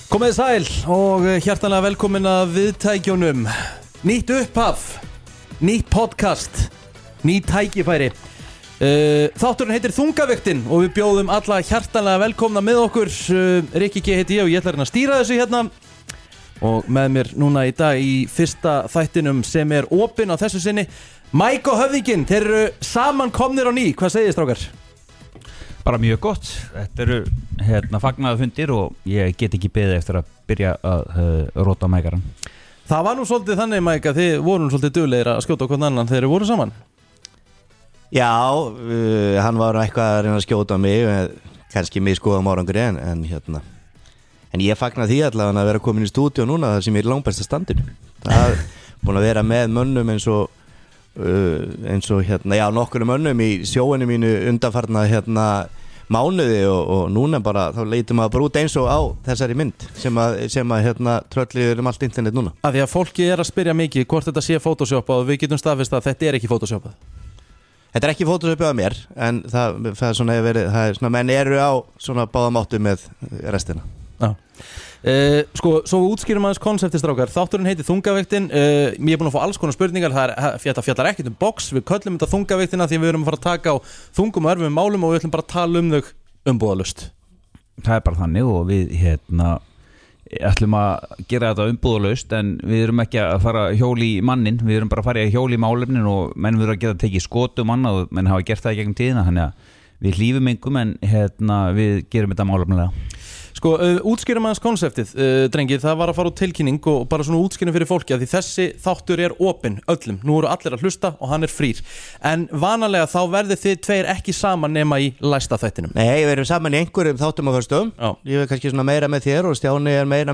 Komið sæl og hjartanlega velkomin að viðtækjunum. Nýtt upphaf, nýtt podcast, nýtt tækifæri. Þátturinn heitir Þungaviktin og við bjóðum alla hjartanlega velkomna með okkur. Rikki G heiti ég og ég ætla að stýra þessu hérna. Og með mér núna í dag í fyrsta þættinum sem opinn á þessu sinni, Mike og Höfðinginn, þeir eru saman komnir á ný. Hvað segir þið, strákar? Bara mjög gott. Þetta eru fagnaðu fundir og ég get ekki beðið eftir að byrja að róta mækaran. Það var nú svolítið þannig, Mike, að þið voru nú svolítið duglegir að skjóta á hvern annan þegar þið voru saman. Já, hann var eitthvað að reyna að skjóta á mig, kannski misgóðum árangri en ég fagnaði því allavega að vera komin í stúdíu núna þar sem ég er í langbesta standinu. Það er búin að vera með mönnum eins og nokkurum mönnum í sjóinu mínu undanfarna mánuði og núna bara þá leitum maður bara út eins og á þessari mynd sem að tröllir allt internet núna. Af því að fólki að spyrja mikið hvort þetta sé photoshopað og við getum staðfest að þetta ekki photoshopað. Þetta ekki photoshopað af mér en það er svona verið, það er svona menn eru á svona báðum áttu með restina. Já. Svo útskýrum aðeins konseptið, strákar. Þátturinn heitir Þungaviktin. Ég búin að fá alls konar spurningar. Þetta fjallar ekkert box. Við köllum þetta Þungaviktina því við erum að fara að taka á þungum og erfiðum málum og við ætlum bara að tala um þau umbúðalaust. Það er bara þannig og við ætlum að gera þetta umbúðalaust en við erum ekki að fara hjóli í mannin. Við erum bara að fara í hjóli í málefnin og menn við erum að geta tekið skotu manna og menn hafa gert það í gegnum tíðina, þannig að við hlífum engum en við gerum þetta málefnilega. Útskýrum aðeins konseptið, drengir, það var að fara út tilkynning og bara svona útskýrum fyrir fólki að því þessi þáttur opinn öllum. Nú eru allir að hlusta og hann frýr. En vanalega þá verðið þið tveir ekki saman nema í læsta þættinum. Nei, við erum saman í einhverjum þáttum á föstum. Ég er kannski svona meira með þér og Stjáni er meira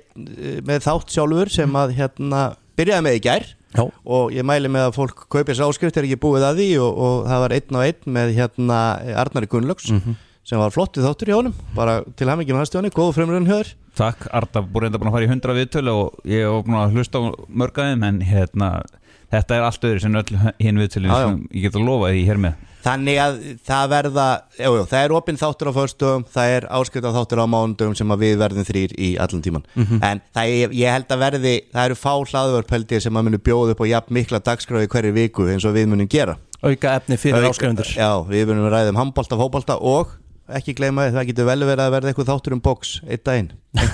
með þátt sjálfur sem að byrjaði með í gær. Já. Og ég mæli með að fólk kaupi þess áskrift, ekki búið að því og það var 1 með Arnari Gunnlaugs. Sem var flottið þáttur í honum, bara til hamingju með Stjáni, góð fremurinn hjá þér. Takk, Arda búin að fara í 100 viðtölu og ég er búin að hlusta á mörgaðum en þetta er allt öðru sem öll hinn viðtölu sem ég get að lofa því hér með. Þannig að það verða, það er opinn þáttur á föstudögum, það er áskriftað þáttur á mánudögum sem að við verðum 3 í allan tíman. En ég held að það eru fá hlaðvörp held ég sem að munu bjóða upp á jafn mikla dagskrá í hverju viku eins og við munum gera. Auka efni fyrir áskrifundur. Já, við munum ræða handbolta, fótbolta og ekki gleyma það getur vel verið að verða eitthvað þáttur box einn daginn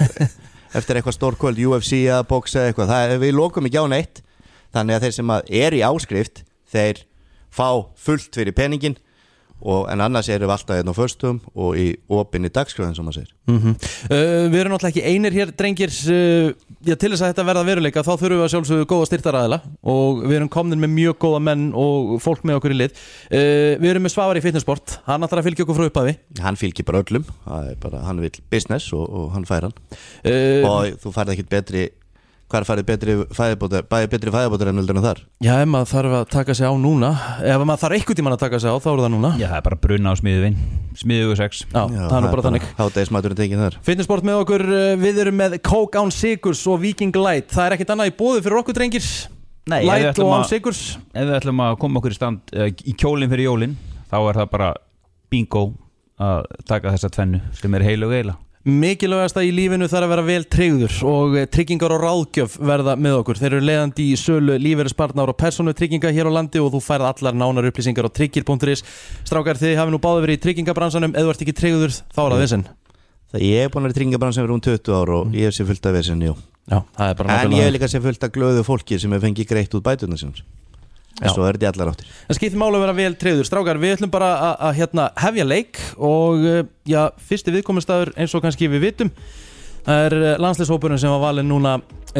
eftir eitthvað stórkvöld, UFC eða box eða eitthvað, við lokum ekki á neitt þannig að þeir sem í áskrift þeir fá fullt fyrir peningin en annars erum við alltaf á föstum og í opinni dagskrá sem maður segir. Við erum náttúrulega ekki einir hér, drengir. Til þess að þetta verða veruleika þá þurfum við að sjálfsögðu góða styrktaraðila og við erum komnir með mjög góða menn og fólk með okkur í lið. Við erum með Svavar í Fitnessport, hann ætlar að fylgja okkur frá upphafi. Hann fylgir bara öllum, hann vil business og hann fær hann og þú færð ekkert betri. Hvar farið betri fæðabótur en vildur en þar? Já, ef maður þarf að taka sig á núna. Ef maður þarf eitthvað tímann að taka sig á, þá það núna. Já, það er bara bruna á smiðuvinn. Smiðugu 6. Já, það er bara þannig. Hádegismaturinn tekinn þar. Fitnessport með okkur, við erum með Coke án sigurs og Viking Light. Það er ekkert annað í boði fyrir okkur, drengir. Nei, Light og án sigurs. Ef við ætlum að koma okkur í stand í kjólinn fyrir jólinn, þá er það bara bingo að taka þessa tvennu sem heil og heila. Mikilvægast í lífinu þarf að vera vel tryggður og tryggingar og ráðgjöf verða með okkur. Þeir eru leiðandi í sölu lífeyrissparnaðar og persónutrygginga hér á landi og þú færð allar nánar upplýsingar á tryggir.is. Strákar, þið hafi nú báðir verið í tryggingabransanum. Ef þú ert ekki tryggður, þá það vesen. Ég búin að vera í tryggingabransanum fyrir 20 ár og ég sé fullt af vesen, jú. Já, það er bara en ég líka sé fullt af glöðu fólki sem fengið greitt út bæturnar sinns. En svo er þetta allar áttir. Það skiptir máli að vera vel tryggður. Strákar, við ætlum bara að hefja leik og fyrsti viðkomustaður eins og kannski við vitum. Það er landsliðshópurinn sem var valinn núna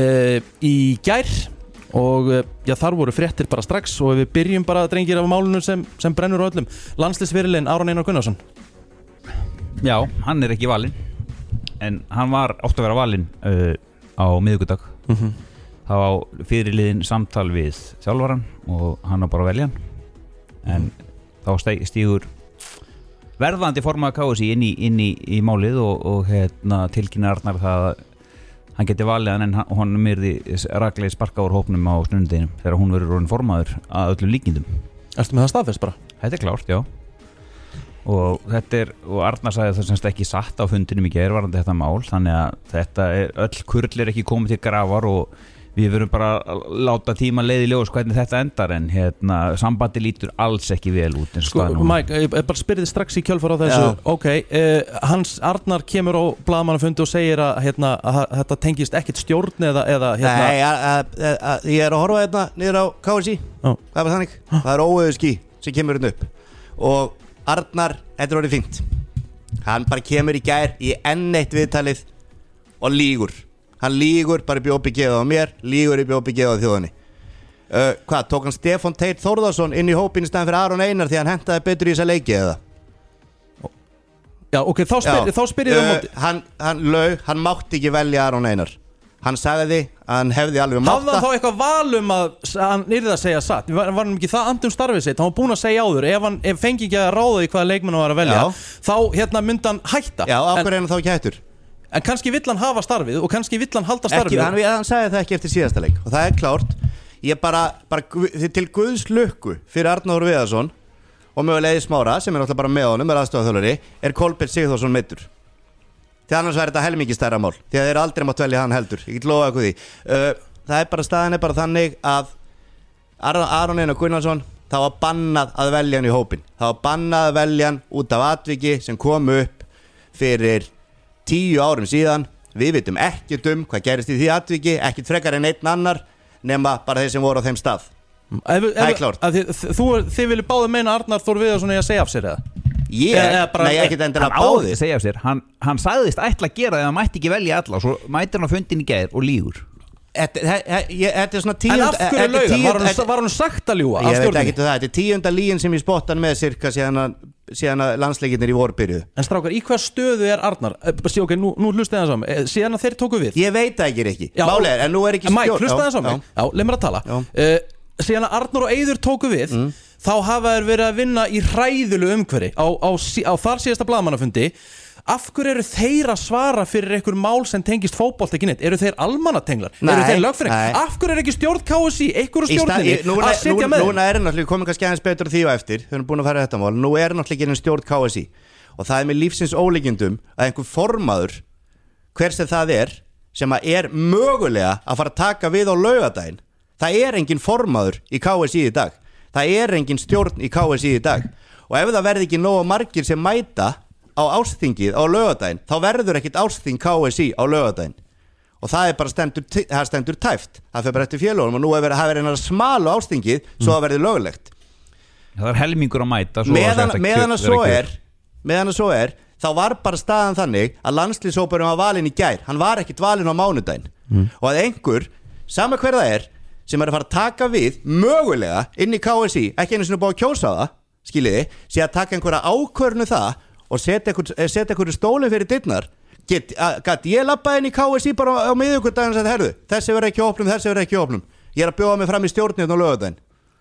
í gær og þar voru fréttir bara strax og við byrjum bara drengir af málunum sem brennur á öllum. Landsliðsfyrirliðinn Aron Einar Gunnarsson. Já, hann er ekki valinn en hann var átt að vera valinn á miðvikudag. Það var fyrirliðin samtal við þjálfaran og hann var bara að velja hann en þá stígur verðandi formaður KSÍ inn í málið og tilkynna Arnar það að hann geti valið hann en hann myrði raklega sparka úr hópnum á snundinum þegar hún verður orðin formaður að öllum líkindum. Ertu með það staðfest bara? Þetta er klárt, já. og og Arnar sagði það semst ekki satt á fundinum í gær varðandi þetta mál, þannig að þetta öll kurl ekki komið til grafar og við verum bara að láta tíma leið í ljós hvernig þetta endar, en sambandi lítur alls ekki vel út sko, Mike, ég bara spyrði strax í kjölfar á þessu Hans Arnar kemur á blaðamannafundi og segir að þetta tengist ekkit stjórn eða Nei, ég að horfa niður á KSI það er þannig, það er óöðuský sem kemur upp og Arnar, þetta orðið fínt hann bara kemur í gær í enn eitt viðtalið og lýgur hann lýgur bara upp í opið geða á mér lýgur upp í opið geða á þjóðinni hvað, tók hann Stefán Teit Þórðarsson inn í hópinn í staðan fyrir Aron Einar því hann hentaði betur í þessa leiki eða já, ok, þá spyr ég hann laug, hann mátti ekki velja Aron Einar hann sagði að hann hefði alveg mátt hafði hann þá eitthvað val að hann yrði að segja satt var hann ekki það andum starfið sitt hann var búin að segja áður, ef fengi ekki að ráða í hvaða leikmenn hann var að velja þá myndi hann hætta já, af hverju er hann þá ekki hættur en kannski vill hann hafa starfið og kannski vill hann halda starfið hann sagði það ekki eftir síðasta leik og það er klárt ég bara til Guðs lukku fyrir Arnór Viðarsson og mögulega Eið Smára sem náttúrulega bara með honum aðstoðarþjálfari Kolbeinn Sigþórsson meiddur því annars væri þetta helmingi stærra mál því að þeir aldrei mátt velja hann heldur ég get lofa ykkur því það bara staðan bara þannig að Aron Einar Gunnarsson það var bannað að velja hann í hópin það var bannað að velja hann út af atviki sem kom upp fyrir 10 árum síðan við vitum ekkert hvað gerist í því atviki ekkert frekar en einn annar nema bara þeir sem voru á þeim stað það er klárt þið viljið báðu meina Arnar Þór Viðarsson að segja af sér eða? Nei, ekkert endilega báði segja af sér hann sagðist ætla að gera það hann mætti ekki velja alla svo mætir hann á fundin í gær og lýgur Þetta svona 10. En af hverju laugan? Var hann sagt að ljúga? Ég veit ekki það, þetta 10. lígin sem ég spottan með cirka síðan að landsleikirnir í vorbyrju En strákar, í hvað stöðu er Arnar? Ok, nú hlustið það saman síðan að þeir tóku við Ég veit það ekki Málega, en nú er ekki stjórn Mike, hlustið það saman Já, leið mér að tala Síðan að Arnar og Eiður tóku við þá hafa þeir verið að vinna í hræðulu umhverfi á þar síðasta blaðamannafundi Af hverju eru þeir að svara fyrir einhver mál sem tengist fótbolta ekki neitt? Eru þeir almannatenglar? Eru þeir lögfræðingar? Af hverju er ekki stjórn KSI, einhver stjórninni að sitja með? Núna er náttúrulega komið kannski aðeins betur því og eftir Þau erum búin að fara þetta mál Nú er náttúrulega ekki stjórn KSI Og það er með lífsins ólíkindum að einhver formaður hver sem það sem er mögulega að fara að taka við á laugardaginn Það er engin formaður í KSI í dag Það er engin stjórn í KSI í dag Og ef það verði ekki nógu margir sem mæta á ársþingið á laugardaginn þá verður ekkit ársþing KSI á laugardaginn og það bara stendur tæft það fer bara eftir félögunum og nú hefur verið einar smalu ársþingið svo það verður löglegt það er helmingur að mæta meðan að svo er þá var bara staðan þannig að landslýshópurinn var valinn í gær hann var ekkit valinn á mánudaginn og að einhver, sama hver það sem að fara að taka við mögulega inn í KSI, ekki einu sinni búið að kjósa það skiljiði, sé að taka einhverja ákvörnu það og setja einhverju stólinn fyrir dyrnar Gat ég labbaði inn í KSI bara á miðvikudaginn og sagði herðu, þessi verður ekki opnum ég að bjóða mig fram í stjórnir á laugardaginn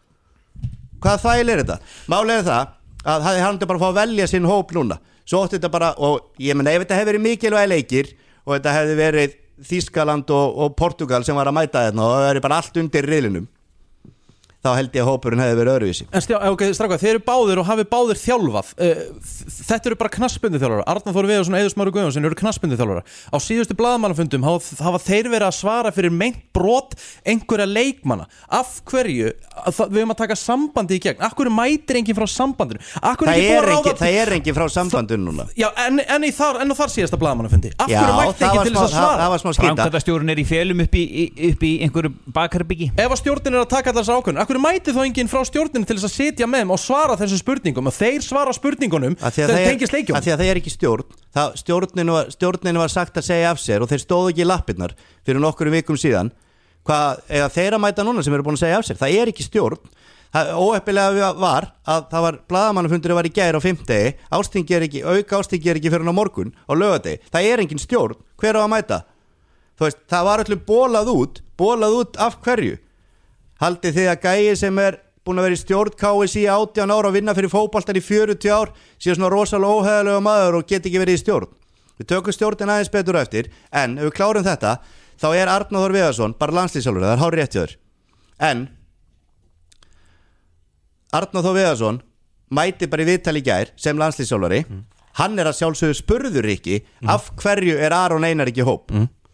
Hvaða þvæl þetta? Málið það að hann bara fá að velja sinn hóp núna Svo ótti þetta bara, og ég meina ef þetta hefði verið mikilvæg leikir og þetta hefði verið Þýskaland og Portugal sem var að mæta þetta og það verið bara allt undir riðlinum þá held ég að hópurinn hefði verið öðruvísi ok, strákar, þeir eru báðir og hafi báðir þjálfað þetta eru bara knattspyrnuþjálfarar Arnar Þór Viðarsson og Eiður Smári Guðjónsson eru knattspyrnuþjálfarar á síðustu blaðamannafundum hafa þeir verið að svara fyrir meint brot einhverja leikmanna af hverju, við höfum að taka sambandi í gegn af hverju mætir enginn frá sambandinu það er enginn frá sambandinu núna já, en á þar síðasta blaðamannafundi af hverju mætti enginn til þess að svara það var smá skynda framkvæmdastjórinn í félum upp í einhverju bakherbyggi ef að stjórnin að taka þessa ákvörðun mæti þá enginn frá stjórninu til þess að sitja með þeim og svara þessum spurningum og þeir svara spurningunum þegar tengist leikjum að því að það er ekki stjórninu var sagt að segja af sér og þeir stóðu ekki í lappirnar fyrir nokkrum vikum síðan eða þeir að mæta núna sem eru búin að segja af sér það er ekki stjórn óheppilega var að það var blaðamannafundur var í gær á 5. ástingi er ekki fyrir á morgun á laugardegi það er engin stjórn hver á að mæta þú veist það var öllum bólað út af hverju Haldið þið að gæi sem búin að vera í stjórn KSI 18 ára og vinna fyrir fótboltan í 40 ár séu svona rosalega óhæðilega maður og get ekki verið í stjórn. Við tökum stjórnin aðeins betur eftir en ef við klárum þetta þá er Arnar Þór Viðarsson bara landslýsjálfur, það er hárrétt hjá þér. En Arnar Þór Viðarsson mæti bara í viðtali í gær sem landsliðsþjálfari hann að sjálfsögðu spurður ekki af hverju Aron Einar ekki í hóp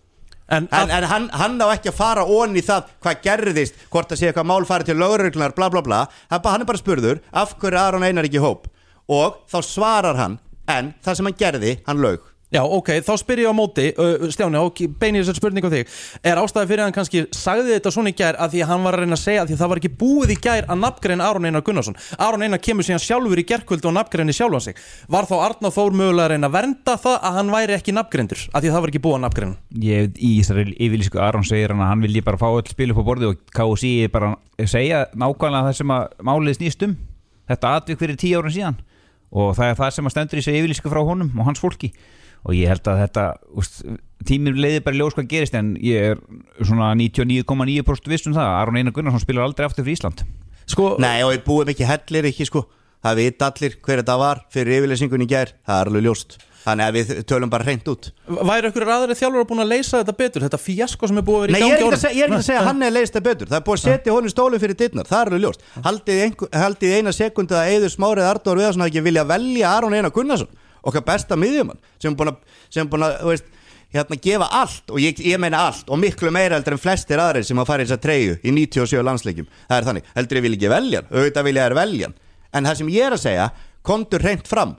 En hann á ekki að fara onni í það hvað gerðist, hvort að sé eitthvað mál farið til lögreglunar, bla bla bla hann bara spurður af hverju Aron Einar ekki í hóp og þá svarar hann en það sem hann gerði, hann laug Já, ok, þá spyr ég á móti Stjáni, og beini þessar spurningu á þig ástæði fyrir hann kannski sagði þetta svona í gær að því að hann var að reyna að segja að því að það var ekki búið í gær að nafngreina Aron Einar Gunnarsson Aron Einar kemur síðan sjálfur í gærkvöldi og nafngreini sjálfan sig Var þá Arnar Þór mögulega að reyna að vernda það að hann væri ekki nafngreindur að því að það var ekki búið að nafngreina Í þessari yfirlýsingu Aron segir hann að hann vilji bara fá öll spil upp á borðið og KSÍ bara segja nákvæmlega það sem að málið snýst þetta atvik fyrir 10 árum síðan og það það sem að stendur í þessu yfirlýsingu frá honum og hans fólki og ég held að þetta tíminn leiðir bara ljós hvað gerist en ég svona 99,9% viss það að Aron Einar Gunnarsson spilar aldrei aftur fyrir Ísland Nei og við búum ekki hellir ekki það veit allir hver þetta var fyrir yfirlýsingun í gær, það alveg ljóst þannig að við tölum bara hreint út Væri ykkur aðri þjálfur búin að leysa þetta betur þetta fíasko sem búið að vera í gangi Nei, ég er ekki að segja að hann leyst þetta betur það búið að setja honum stólinn fyrir dyrnar, það alveg ljóst haldið eina sekundu að Eiður Smári Arnór Viðarsson hafi ekki vilja velja Aron Einar Gunnarsson okkar besta miðjumann sem er búin að gefa allt og ég meina allt og miklu meira heldur en flestir aðrir sem að fara í þessa treyju í 97 landsleikjum það er þannig, heldur ég vil ekki velja auðvitað vilja þær velja en það sem ég er að segja komdu hreint fram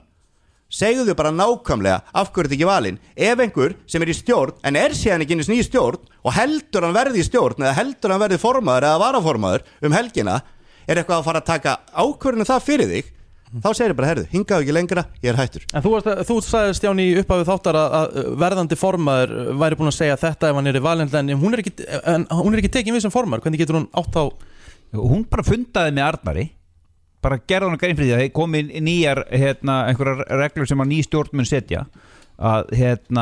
segðu bara nákvæmlega af hverju þetta ekki valinn ef einhver sem í stjórn en síðan ekki í stjórn og heldur hann verði í stjórn eða heldur hann verði formaður eða varaformaður helgina eitthvað að fara að taka ákvörðinu það fyrir þig þá segir ég bara, herðu, hingaðu ekki lengra, ég hættur En þú sagði Stjáni í upphafið þáttar að verðandi formaður væri búin að segja þetta ef hann í valinn en hún er ekki tekin við sem formaður hvernig getur hún átt á Hún bara fundaði með Arnari bara gerði hann grein fyrir því að það komi nýjar einhverjar reglur sem að ný stjórn mun setja að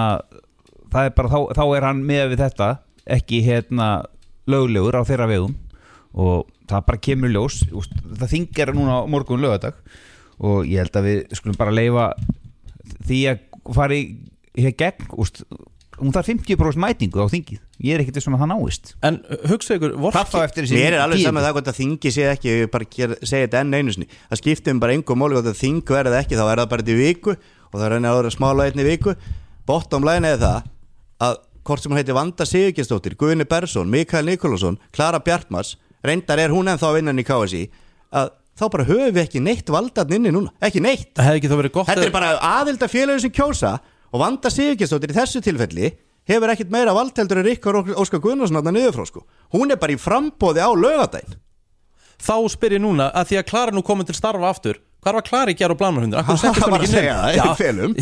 það er bara þá er hann með við þetta ekki löglegur á þeirra vegum og það bara kemur ljós það þingar núna morgun laugardag og ég held að við skulum bara leyfa því að fara í gegn hún þarf 50% mætingu á þingið ég er ekkert svona það náist en hugsa ykkur mér er alveg saman það hvort að þingi sé ekki ég bara segja þetta enn einu sinni það skiptir bara engum máli hvort að þing verði ekki þá er það bara í viku og það er að vera smála einni viku bottom line er það að hvort sem hún heiti Vanda Sigurgeirsdóttir, Guðni Bergsson, Mikael Nikolásson, Klara Bjartmars reyndar er hún ennþá innan í KSÍ að þá bara höfum við ekki neitt valdarn inni núna ekki neitt þetta er bara aðilda félögur sem kjósa og Vanda Sigurgeirsdóttir í þessu tilfelli hefur ekkit meira valdheldur en Ríkar Óskar Guðnason þarna niður frá hún er bara í framboði á laugardaginn þá spyr ég núna að því að Klara nú komin til starfa aftur hvar var Klara í gær á Blaðamannahundin? Það var að segja það, ég felum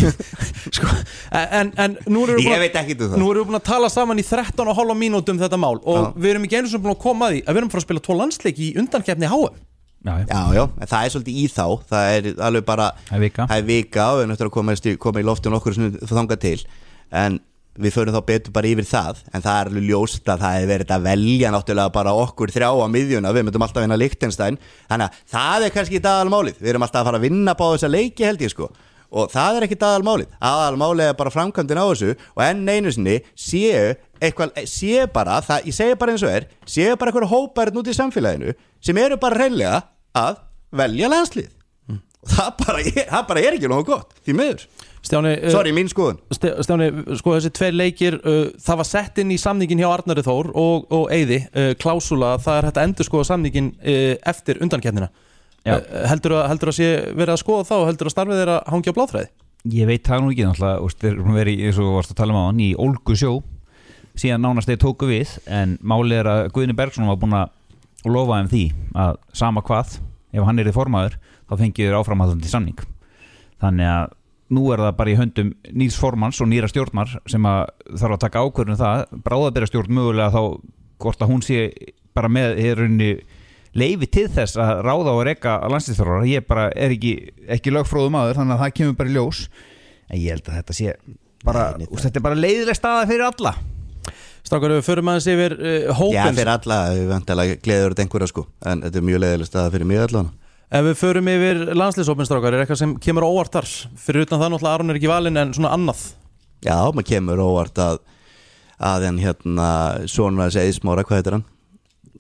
en nú erum ég veit ekki það nú erum við búin að tala saman í 13,5 mínútum þetta mál og við erum ekki einu sem búin að koma að því að við erum fara að spila 2 landsleiki í undankeppni HM Já, en það er svolítið í þá það er alveg bara það er vika og við erum eftir að koma í lofti og nokkur sem þangað til en við förum þá betur bara yfir það en það er alveg ljóst að það er verið að velja náttúrulega bara okkur 3 á miðjuna við myndum alltaf vinna Liechtenstein þannig að það er kannski ekki aðalmálið við erum alltaf að fara að vinna bá þessa leiki held ég og það er ekki aðalmálið er bara framkvæmdin á þessu og enn einu sinni séu bara það, ég segi bara eins og séu bara eitthvað hóparinn út í samfélaginu sem eru bara hreinlega að velja landslið og það bara er ekki nógu gott því miður Stjáni, sorry, mín skoðun Stjáni, sko þessi 2 leikir það var sett inn í samningin hjá Arnari Þór og Eiði, klásula það er hægt að endur skoða samningin eftir undankeppnina heldur að sé verið að skoða þá og heldur að starfið þeirra hangja á bláþræði? Ég veit það nú ekki náttúrulega þeir eru verið, eins og varst að tala á hann í ólgu sjó síðan nánast þeir tóku við en málið er að Guðni Bergsson var búin að lofa því að sama hvað ef hann er í formaður þá fengið þeir áframhaldandi samning þannig að nú er það bara í höndum nýs formans og nýra stjórnar sem að þarf að taka ákvörðun það bráðabirastjórn mögulega þá hvort að hún sé bara með leyfi til þess að ráða og reka landsliðsþjálfara ég bara er ekki lögfróðum aður þannig að það kemur bara í ljós en ég held að þetta sé bara þetta er bara leiðileg staða fyrir alla Strákar, við förum aðeins yfir hópins Já, fyrir alla, við vantilega gleður þetta einhverja en þetta er mjög leiðileg staða fyrir mig allan Ef við förum yfir landsliðshópinn strákar er eitthvað sem kemur óvart þar fyrir utan það náttúrulega Aron er ekki valinn en svona annað Já, maður kemur óvart að en svona þessi Eið Smára, hvað heitir hann?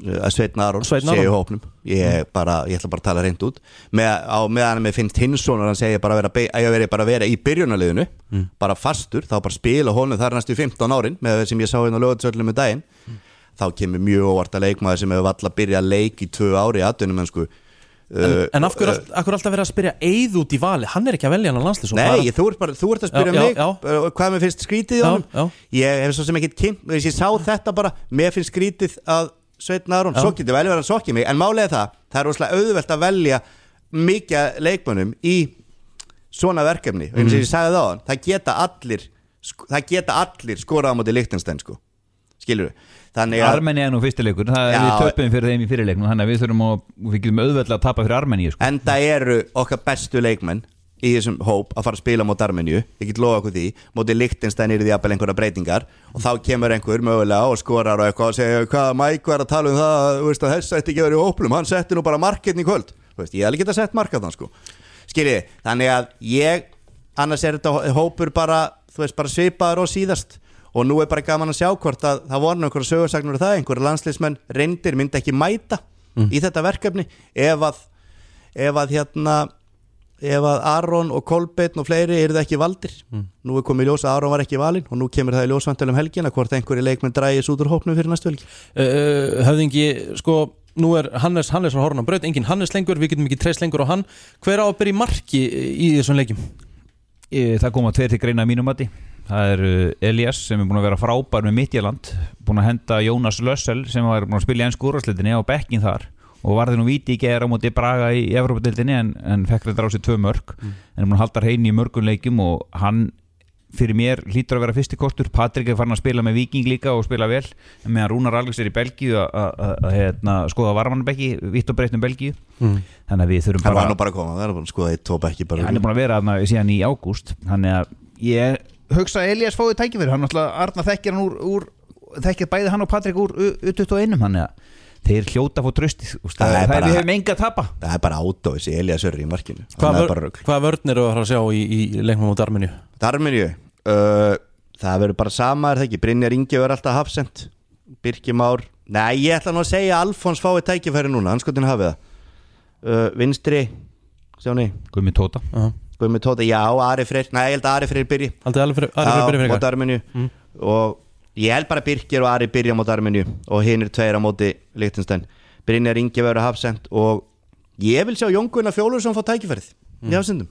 að Sveinn Aron sé í hópnum ég ætla bara að tala reynd út meðan mér finnst Hinsson og hann segir bara að vera í byrjunarliðinu bara fastur, þá bara spila honum þar næstu 15 árin með sem ég sá hérna á Laugardalsvellinum með daginn þá kemur mjög óvart að leikmaður sem hefur valla byrjað að leik í 2 ári í atvinnumennsku En af hverju alltaf verið að spyrja Eið út í vali, hann ekki að velja hann á landslið Nei, þú ert að spyrja mig hvað mér finnst skrítið í honum ég hef svo sem ekkert kynnt, ég sá þetta bara mér finnst skrítið að Sveinn Aron, svo getur vel verið að sokki mig en málega það er rosalega auðvelt að velja mikið leikmönnum í svona verkefni og eins og ég sagði það á hann það geta allir skorað á móti Liechtenstein sko, skilur við Armenia nú fyrstileikur, við töpum fyrir þeim í fyrirleiknum þannig að við getum auðveldlega að tapa fyrir Armeníu sko. En það eru okkar bestu leikmenn í þessum hóp að fara að spila mót Armeníu ég get lofa okkur því, móti Liechtenstein eru því að einhverja breytingar og þá kemur einhver mögulega og skorar og eitthvað og segja hvað Mike var að tala það veist, að þess ætti ekki að vera í hóplum, hann setti nú bara marketn í kvöld veist, ég hef ekki að setja markað þann sko. Skiljið, þannig að annars er þetta hópur bara svipaður og síðast og nú er bara gaman að sjá hvort að það voru einhverja sögursagnur það, einhverja landsliðsmenn reyndir myndi ekki mæta í þetta verkefni ef að Aron og Kolbeinn og fleiri eru það ekki valdir nú er komið í ljós að Aron var ekki valinn og nú kemur það í ljósvantel helgina hvort einhverju leikmenn drægis út úr hópnum fyrir næstu helgi Höfðingi, sko nú er Hannes á horfnum braut, engin Hannes lengur við getum ekki treyst lengur á hann hver á að byrja í marki í þessum leikjum? Það koma 2 til greina mínum mati það er Elias sem er búin að vera frábær með Midtjylland, búin að henda Jónas Lössel sem var búin að spila í ensku úrvalsdeildinni á bekkinn þar og varði nú víti í gær á móti Braga í Evrópudeildinni en fekk þetta á sig 2 mörk en búin að halda hreinu í mörgum leikjum og hann fyrir mér hlýtur að vera fyrsti kostur Patrik er farin að spila með Víking líka og spila vel en meðan Rúnar Alex er í Belgíu að skoða varmannbekki vitt og breytt Belgíu þannig að við þurfum bara hann var nú bara að koma, það er bara að skoða 1-2 bekki bara hann er búin að vera þarna síðan í ágúst þannig að ég hugsa að Elias fóði tækifæri hann náttúrulega Arna þekkir hann þekkir bæði hann og Patrik úr U21 þannig að þeir hljóta fór tröstið við hefum enga að tapa það er bara átó þessi Elias Örri í markinu Hvað vörn eru að sjá í leiknum út Armeníu? Það verður bara sama er það ekki Brynjar Ingi verður alltaf hafsend Birkir Már ég ætla nú að segja að Alfons fái tækifæri núna hann skotin hafið það vinstri Guðmi Tóta, já, Ari Freyr ég held að Ari Freyr byrji mót Armeníu og ég held bara Birkir og Ari byrja mót Armeníu og hinn 2 á móti Liechtenstein Brynjar Ingi verður hafsend og ég vil sjá Jón Gunnar Fjólursson fá tækifærið í hafsendum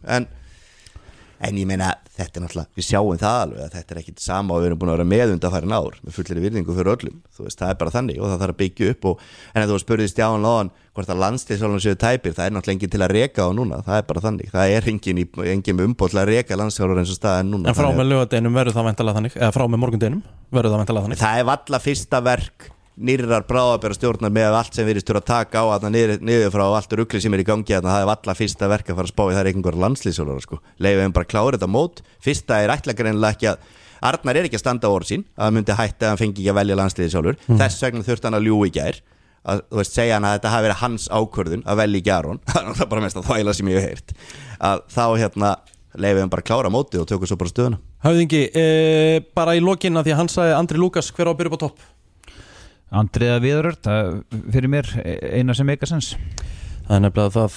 en ég meina þetta er náttúrulega við sjáum það alveg að þetta er ekkit sama og við erum búin að vera með undanfærin ár með fullri virðingu fyrir öllum þú veist það er bara þannig og það þarf að byggja upp en ef þú spurðist Stjána áðan hvort að landsliðsálfum séu tæpir það er náttúrulega engin til að reka á núna það er bara þannig það er engin umboð til að reka landsliðsálfur eins og staðan núna En frá með laugardeginum verður það væntanlega þannig eða frá með morgundeginum verður það væntanlega þannig Það er valla fyrsta verk nýrar bráðabera stjórnar með allt sem virðist að taka á niður frá allt rugli sem er í gangi það er valla fyrsta verk að fara að spá í það er einhver landslýsjólar sko. Leifum bara klára þetta mót fyrsta er ætlagreinlega ekki að Arnar er ekki að standa á orð sín að hann myndi hætta að hann fengi ekki að velja landsliðsjálfur þess vegna þurfti hann að ljú í gær að þú veist segja hann að þetta hafi verið hans ákvörðun að velja í Aron það er bara mest að þvæla sem ég hef heyrt að þá leifum bara klára mótið og tökum svo bara stöðuna Höfðingi, bara í lokin að því að hann sagði Andri Lukas hver á að byrja upp á topp Andriða Viðrör, það fyrir mér eina sem meikasens Það er nefnilega það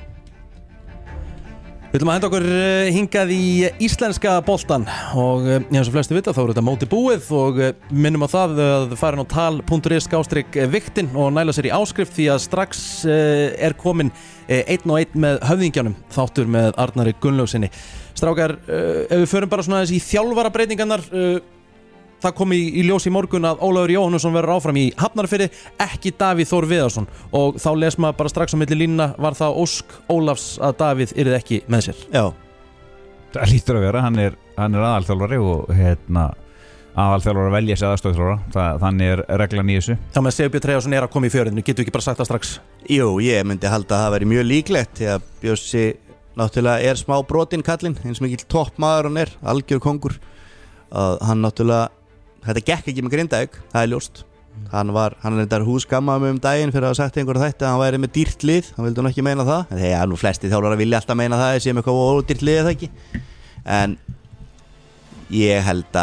Við ætlum að henda okkur hingað í íslenska boltan og eins og flesti vita þá er þetta móti búið og minnum á það að fara inn á tal.is/viktin og næla sér í áskrift því að strax er komin 1-1 með höfðingjanum þáttur með Arnari Gunnlaugsinni Strákar, ef við förum bara svona þessi í þjálfarabreitingarnar það kom í ljós í morgun að Ólafur Jóhannesson verður áfram í Hafnarfirði ekki Davíð Þór Viðarsson og þá les maður bara strax á milli línna var það ósk Ólafs að Davíð yrði ekki með sér Já Það lítur að vera, hann er aðalþjálfari og aðalþjálfari að velja sér aðstofþjálfara þannig er reglan í þessu Það með Sigurbjörn Treyjason er að koma í fjörðinu, getur ekki bara sagt það strax Jú, ég myndi halda að það veri mjög líklegt því að Bjössi náttúrulega er smá brotinn kallinn eins og mikill toppmaður hann er, algjör kongur að hann náttúrulega þetta gekk ekki með Grindavík, það er ljóst hann er þetta húsgamma daginn fyrir að hafa sagt einhverja þetta að hann væri með dýrt lið hann vildi nú ekki meina það en þegar nú flesti þjálfarar vilja alltaf meina það sem eitthvað ódýrt lið eða ekki en ég held að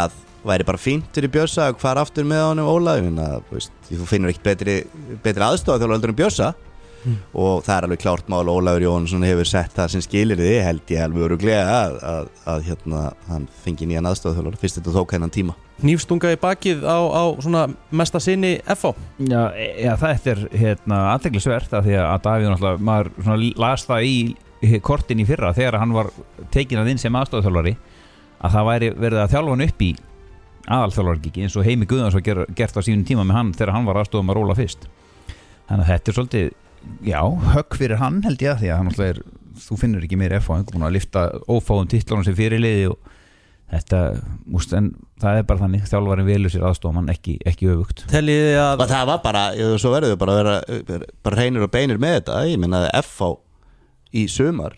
væri bara fínt fyrir Bjössa að fara aftur með honum Óla, þú finnur ekkert betri aðstoð þegar heldur Bjössa og það alveg klárt mál. Ólafur Jóhannsson hefur sett það sem skilyrði, held ég alveg örugglega að hann fengi nýjan aðstoð fyrst þetta tók hennan tíma. Hnífstunga í bakið á svona mesta sinni FH. Já, það athyglisvert af því að Davíð náttúrulega, maður svona las það í kortin í fyrra þegar hann var tekinn að inn sem aðstoðarþjálfari að það væri verið að þjálfa hann upp í aðalþjálfargiki eins og Heimi Guðjóns var gert á sínum tíma með hann þegar hann var aðstoðarmaður Óla fyrst. Þannig að þetta svolítið, já, högg fyrir hann held ég, því að hann náttúrulega þú finnur ekki meira FH, hann búin að lifta ófáum titlunum sem fyrirliði og þetta, en það bara þannig, þjálfarinn velur sér aðstofan ekki öfugt. Telliði að það var bara, svo verður bara að vera bara hreinir og beinir með þetta. Ég meina að FH í sumar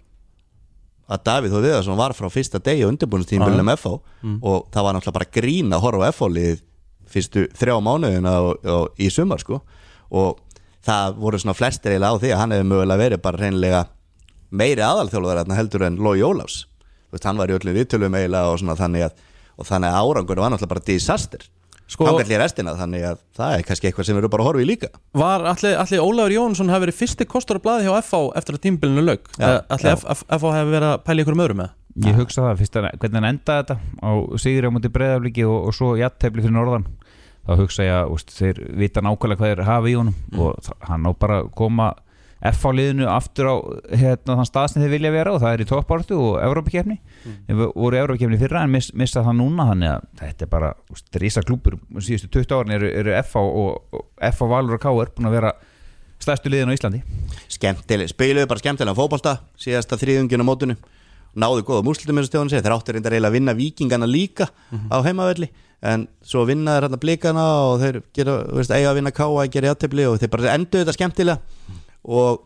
að Davíð Þór Viðarsson var frá fyrsta degi á undirbúningstímabilinu með FH og það var náttúrulega bara grín að horfa á FH-lið fyrstu 3 mánuðina í sumar sko, og það voru svona flestir eiginlega á því að hann hefði mögulega verið bara hreinlega meiri aðalþjálfari heldur en Logi Ólafs. Hann var í öllum viðtölum eiginlega og svona, þannig að árangur var náttúrulega bara disaster ágætli í restina, þannig að það er kannski eitthvað sem við erum bara að horfa í líka. Var allir Ólafur Jónsson hafi verið fyrsti kostur á blaði hjá FH eftir að tímabilinu lauk? Allir FH hefði verið að pæla ykkur öðrum með? Ég hugsa það, fyrst hvernig hann endaði þetta á sigri á móti Breiðabliki og svo jafntefli fyrir norðan, þá hugsa ég að þeir vita nákvæmlega hvað þeir hafa í honum og hann á bara að koma FH-liðinu aftur á þann stað sem þeir vilja vera og það í toppbaráttu og Evrópukeppni. Þeir voru í Evrópukeppni fyrra en missa það núna, þannig að þetta bara rísa klúbbur. Síðustu 20 árin eru FH og FH Valur og KR búin að vera stærstu liðin á Íslandi. Skemmtileg, spiluðu bara skemmtilega fótbolta síðasta þriðjungin á mótinu, náðu góða úrslitum eins og stjóðan segir. Þeir áttu reyndar eiginlega að vinna Víkingana líka á heimavelli, en svo vinna þeir Blikana og þeir gera, eiga að vinna KA, gera jafntefli og þeir bara enduðu þetta skemmtilega og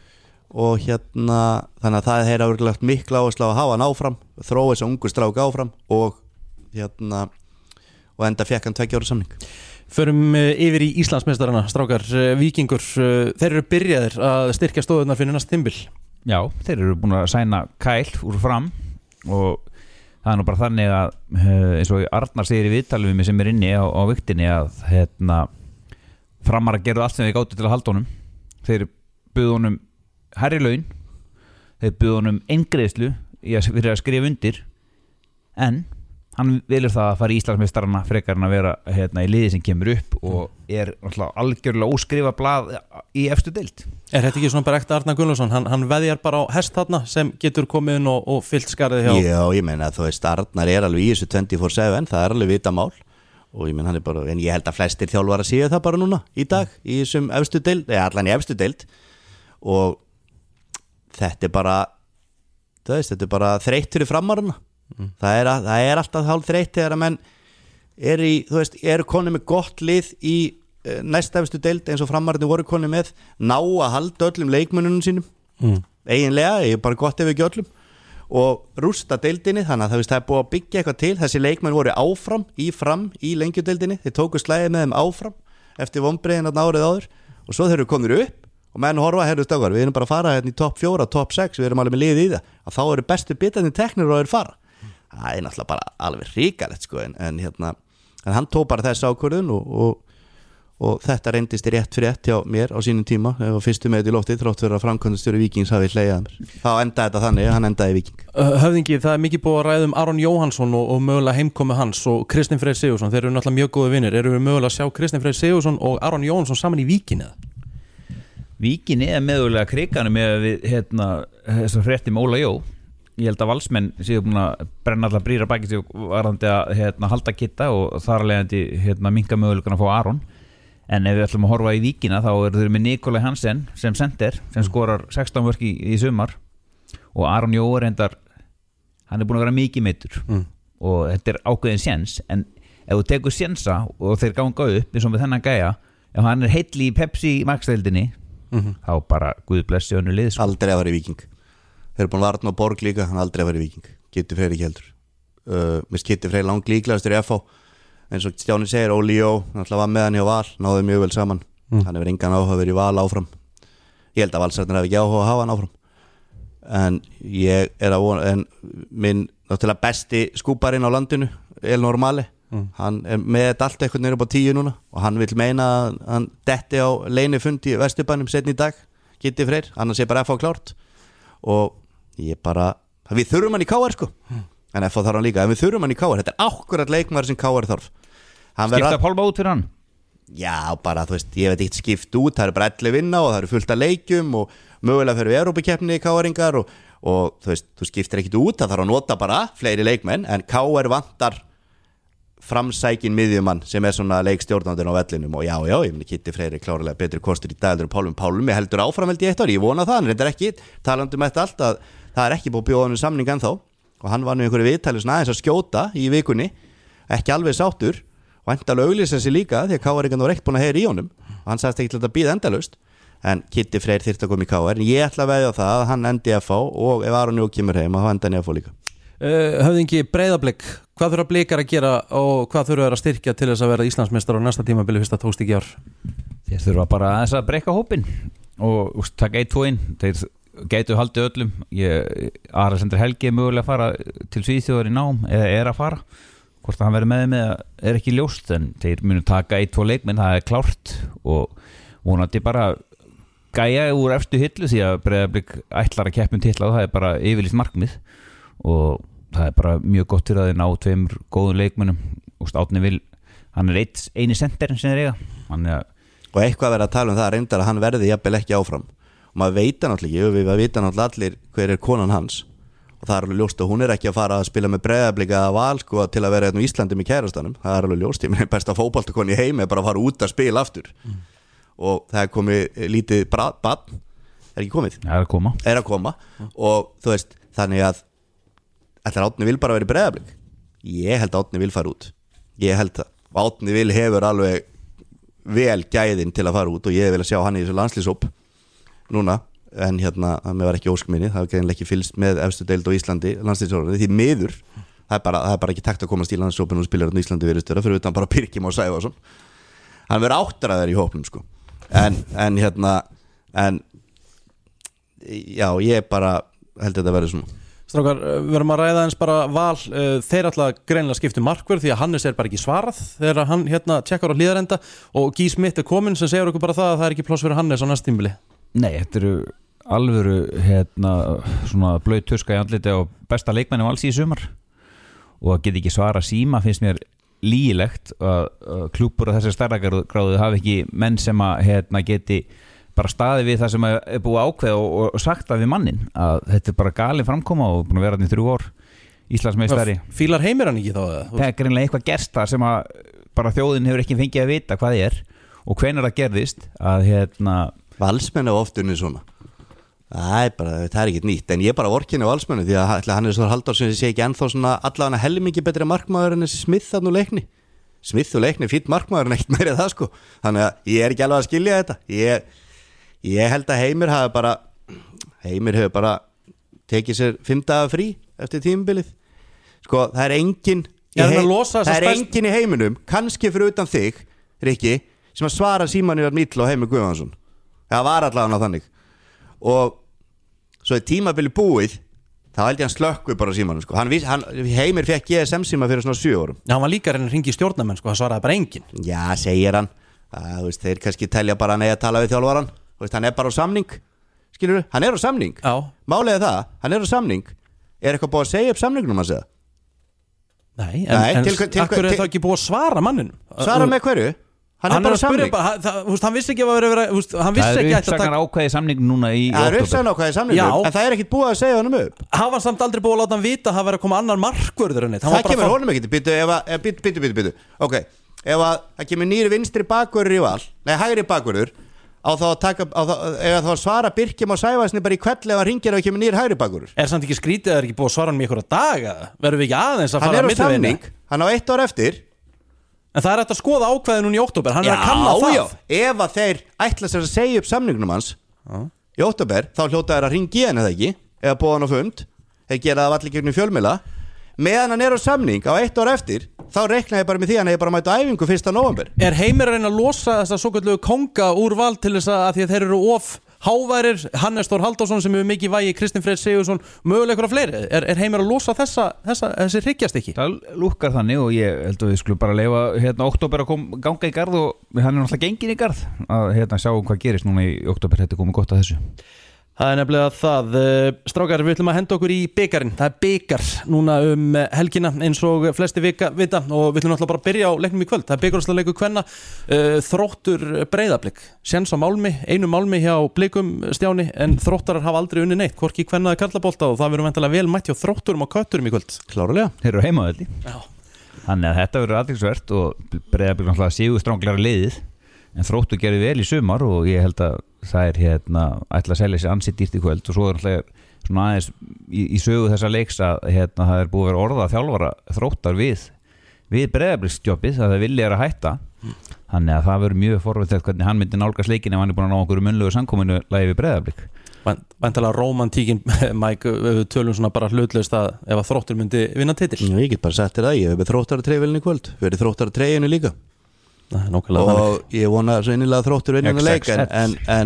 þannig að það hefur lagt mikla áherslu á að hafa hann áfram, þróa þessu ungu strák áfram og enda fekk hann 2 ára samning. Förum yfir í Íslandsmeistarana, strákar. Víkingur, þeir eru byrjaðir að styrkja stóðunar fyrir næsta tímabil. Já, þeir eru búin að sæna Kyle úr Fram og það er nú bara þannig að eins og Arnar segir í viðtali við mig sem inni á viktinni að Framar að gera allt sem þeir gátu til að halda honum. Þeir buðu honum hærri laun, þeir buðu honum eingreiðslu fyrir að skrifa undir, en hann velur það að fara í Íslandsmeistarana frekar en að vera í liði sem kemur upp og er algjörlega óskrifa blað í efstu deild. Er þetta ekki svona bara ekta Arnar Gunnlaugsson? Hann veðjar bara á hest þarna sem getur komið inn og fyllt skarðið hjá. Já, ég meina að Arnar er alveg í þessu 24/7, það er alveg vita mál og ég meina hann er bara, en ég held að flestir þjálfarar séu það bara núna í dag í þessum efstu deild, allan í efstu deild, og þetta er bara þreytt fyrir Framarana. Það er alltaf hálf þreytt þegar að menn eru konið með gott lið í næsta efstu deild eins og Framararnir voru konið með, ná að halda öllum leikmönnunum sínum eiginlega, ég er bara gott ef ekki öllum, og rústa deildinni, þannig að það er búið að byggja eitthvað til. Þessi leikmenn voru áfram í lengjudeildinni, þeir tóku slæðið með þeim áfram eftir vonbreiðin árið áður og svo þeir eru komnir upp og menn horfa, stakar, við erum bara að fara í topp 4, topp 6, við erum alveg með liðið í það, að þá eru bestu bitarnir teknir og þeir fara. Það er náttúrulega bara alveg ríkalegt sko, en hann tók bara þess ákvörðun og þetta reyndist rétt fyrir hjá mér á sínum tíma, ef fyrstu með þetta í loftið þrátt fyrir að framkvæmdastjóri Víkings hafi hlegið mér. Þá endaði þetta þannig, hann endaði í Víking. Höfðingi, það er mikið búið að ræða Aron Jóhannsson og mögulega heimkomi hans og Kristinn Freyr Sigurðsson, þeir eru náttúrulega mjög góði vinir. Eru við mögulega að sjá Kristinn Freyr Sigurðsson og Aron Jóhannsson saman í Víkinni? Víkinni er mögulega kriganum með þessar fréttir með Óla Jó. Ég held að valsmenn séu búin að brenna allar brýra baki sig varðandi að halda Kitta og þar alvegandi minnka mögulegan að fá Aron. En ef við ætlum að horfa í Víkina þá eru þeir með Nikolaj Hansen sem sender, sem skorar 16 mörk í sumar, og Aron Jó hann er búin að vera mikið meiddur og þetta er ákveðin séns, en ef þú tekur sénsa og þeir ganga upp eins og við þennan gæja, ef hann er heill í Pepsi Max-deildinni þá bara Guð blessi önnu lið sko. Aldrei að vera í Víking. Þeir eru búin að varna á Borg líka, hann aldrei að vera í Víking. Kitty Freyr ekki heldur. Mér Kitty Freyr langt líklegastur í FH, eins og Stjáni segir, Óli Jó náttúrulega var með hann hjá Val, náðu mjög vel saman. Hann hefur engan áhuga verið í Val áfram. Ég held að Valsarnir hafi ekki áhuga að hafa hann áfram, en ég er að vona, en minn náttúrulega besti skúparinn á landinu, El Normale, Hann með þetta allt einhvern veginn upp á 10 núna og hann vil meina að hann detti á leinifundi í Vesturbænum seinni í dag, Kiddi Freyr, annars bara FH klárt og ég bara, við þurfum hann í KR sko en FH þarf hann líka, en við þurfum hann í KR, þetta akkurat leikmaður sem KR þarf. Skipta Pálma út fyrir hann? Já, bara þú veist, ég veit ekki skipt út, það bara 11 vinna og það fullt af leikjum og mögulega fyrir við Evrópukeppni í KR-ingar og þú veist, þú skiptir ekkit út, það þarf að nota bara fleiri leikmenn, en KR vantar framsækin miðjumann sem svona leikstjórnandinn á vellinum og já, ég myndi Kiddi Freyr klárlega betri kostur í dag heldur en Pálmi heldur áfram held ég 1 ár, ég vona það, hann reyndar ekki talandi þetta allt að það ekki búið bjóðanum samning ennþá og hann var nú einhverju viðtæli svona aðeins að skjóta í vikunni, ekki alveg sáttur og endalega auglýsa sig líka því að KR-ingan var ekkert búin að heyra í honum og hann sagðist ekki til að bíða endalaust en Kiddi Freyr þyrfti að koma í KR en ég ætla að veðja á það að hann endi FH og ef Aron Jó kemur heim að hann endi FH líka. Höfðingi Breiðablik, hvað þurfa Blikar að gera og hvað þurfa að styrkja til þess að vera Íslandsmeistar á næsta tímabili fyrst að tókst ekki ár? Þeir þurfa bara að þess að breyka hópin og taka 1-2 inn, þeir gætu haldið öllum. Arasendur Helgi mögulega að fara til Svíþjóðar í nám eða að fara, hvort að hann verið með er ekki ljóst en þeir munu taka 1-2 leikmenn, það klárt og vonandi bara gæja úr efstu hillu því að Breiðablik ætlar að keppum titla og það bara yfirlýst markmið og það bara mjög gott fyrir að þeir ná 2 góðum leikmennum og Átni Vil, hann eini senterinn sem þeir eiga og eitthvað verið að tala það reyndar að hann verði jafnvel ekki áfram og maður veit náttúrulega við vita náttúrulega allir hver konan hans og það alveg ljóst að hún ekki að fara að spila með Breiðablik eða Val sko til að vera í Íslandi með kærastanum, það alveg ljóst, ég minn besta fótboltakonni í heimi bara að fara út að spila aftur og það komið lítið barn, ekki komið? Er að koma og þú veist, þannig að ætlar Átni Vil bara að vera í Breiðablik? Ég held að Átni Vil fara út, ég held það og Átni Vil hefur alveg vel gæðin til að fara út og ég vil að sjá hann í þessu landslýshóp núna, en það með var ekki ósk minni, það var greinlega ekki fylgst með efstu deild á Íslandi landslýshópinu, því miður það er bara ekki takt að komast í landslýshópinu og spila í Íslandi virðistöra fyrir utan bara Birkjum og Sævarsson hann verður 8 í hópnum sko en já, ég bara held að þetta verður svona. Strákar, við erum að ræða eins bara Val, þeir alltaf greinlega skiptu markvörð því að Hannes bara ekki svarað þegar hann tjekkar á hlíðarenda og Guy Smith komin sem segir okkur bara það að það ekki pláss fyrir Hannes á næsta tímabili. Nei, þetta eru alvöru svona blauð tuska í andliti á besta leikmenni Vals í sumar og að geta ekki svara síma finnst mér lýgilegt að klúbbur á þessari stærðargráðu hafi ekki menn sem að geti bara staði við það sem er búið ákveð og sagt að við mannin að þetta er bara galin framkoma og búin að vera hann í 3 ár Íslandsmeistari. Fílar Heimir hann ekki þá? Það er greinlega eitthvað gerst það sem að bara þjóðin hefur ekki fengið að vita hvað er og hvenær það gerðist að Valsmenn á oftunni svona það er ekkert nýtt en ég bara vorkinni á Valsmennu því að hann svo Halldórsson sem sé ekki ennþá svona allavega helmingi betri markmaður en þessi Smith þarna úr leikni Smith úr leikni fýtt markmaður en ekkert meira það sko þannig að ég er ekki alveg að skilja þetta ég held að Heimir hefur bara tekið sér 5 daga frí eftir tímabilið sko það er engin engin í heiminum kannski fyrir utan þig Rikki sem að svara símanni var Míll og Heimir Guðvansson það var allavega þannig og svo er tímabilið búið þá held ég hann slökkvi bara símanum sko. Heimir fekk GSM síma fyrir svona 7 árum Já, hann var líka að ringi stjórnamenn sko, hann svaraði bara engin Já, segir hann þeir kannski telja bara að tala við þjálfaran hann er bara á samning skilurðu, hann er á samning málið er það, hann er á samning er eitthvað búið að segja upp samningnum að segja Nei, en akkur er það ekki búið að svara manninum svara með hverju? Hann er bara á samning hann vissi ekki að vera hann vissi ekki að uppsagnar ákvæði samning núna í það er uppsagnar ákvæði samning en það er ekkit búið að segja hann upp hann var samt aldrei búið að láta hann vita að það verið að koma annar markvörður það kemur honum ekkit býtu ok, ef það kemur nýri vinstri bakvörður í Val hægri bakvörður á þá að taka eða þá svara Birkjum og Sævarsni bara í kveld ef hann ringir og kemur nýr hægri bakvörður samt ekki skrítið að það er ekki búið að svara hann í einhverja daga verðum við ekki aðeins að fara hann er á samning, hann á 1 ár eftir en það er hægt að skoða ákvæðið núna í október hann er að kanna það ef að þeir ætla sér að segja upp samningnum hans í október þá hljóta þeir að ringi hann eða ekki eða búa hann á fund þeir gera það allir gegnum fjölmiðla meðan hann er á samning á 1 ár eftir þá reikna ég bara með því hann hefur bara mætt á æfingu 1. nóvember Er Heimir að reyna að losa þessa svokölluðu konga úr Val til þess að því að þeir eru of háværir, Hannes Þór Halldórsson sem hefur mikið vægi, Kristinn Freyr Sigurðsson, mögulega ykkur af fleiri. Er Heimir að losa þessi hryggjast ekki? Það lúkkar þannig og ég held að við skulum bara leyfa október að ganga í garð og hann náttúrulega gengin í garð að sjáum hvað gerist núna í október, þetta komið gott að þessu. Það nefnilega það. Strákar, við ætlum að henda okkur í bikarinn. Það bikar núna helgina eins og flesti vita og við ætlum náttúrulega bara að byrja á leiknum í kvöld. Það bikarúrslitaleikur kvenna, Þróttur Breiðablik. Séns á Málmi, einu Málmi hjá Blikum, Stjáni, en Þróttarar hafa aldrei unnið neitt, hvorki kvenna eða karlabolta og það verður væntanlega vel mætt hjá Þrótturum og Kötturum í kvöld. Klárlega. Þeir eru heimavelli. Þannig að þetta verður athyglisvert og Breiðablik náttúrulega sigurstranglegara liðið. En Þróttur gerði vel í sumar og ég held að það ætla að selja sig ansið dýrt í kvöld og svo svona aðeins í sögu þessa leiks að það búið að vera orða þjálfara Þróttar við Breiðabliksjobbið að það vilja að hætta þannig að það verður mjög forvitað hvernig hann myndi nálgast leikin ef hann búin að ná einhverju munnlegu samkominu lagi við Breiðablik. Væntalega rómantíkin, Mike, við tölum svona bara hlutlaust að ef að Þróttur myndi vinna titil. Ég get bara sagt þér það, ég hef með Þróttar treyfélina í kvöld, við erum Þróttar treyjunu líka og ég vona svo innilega Þróttur vinna leik en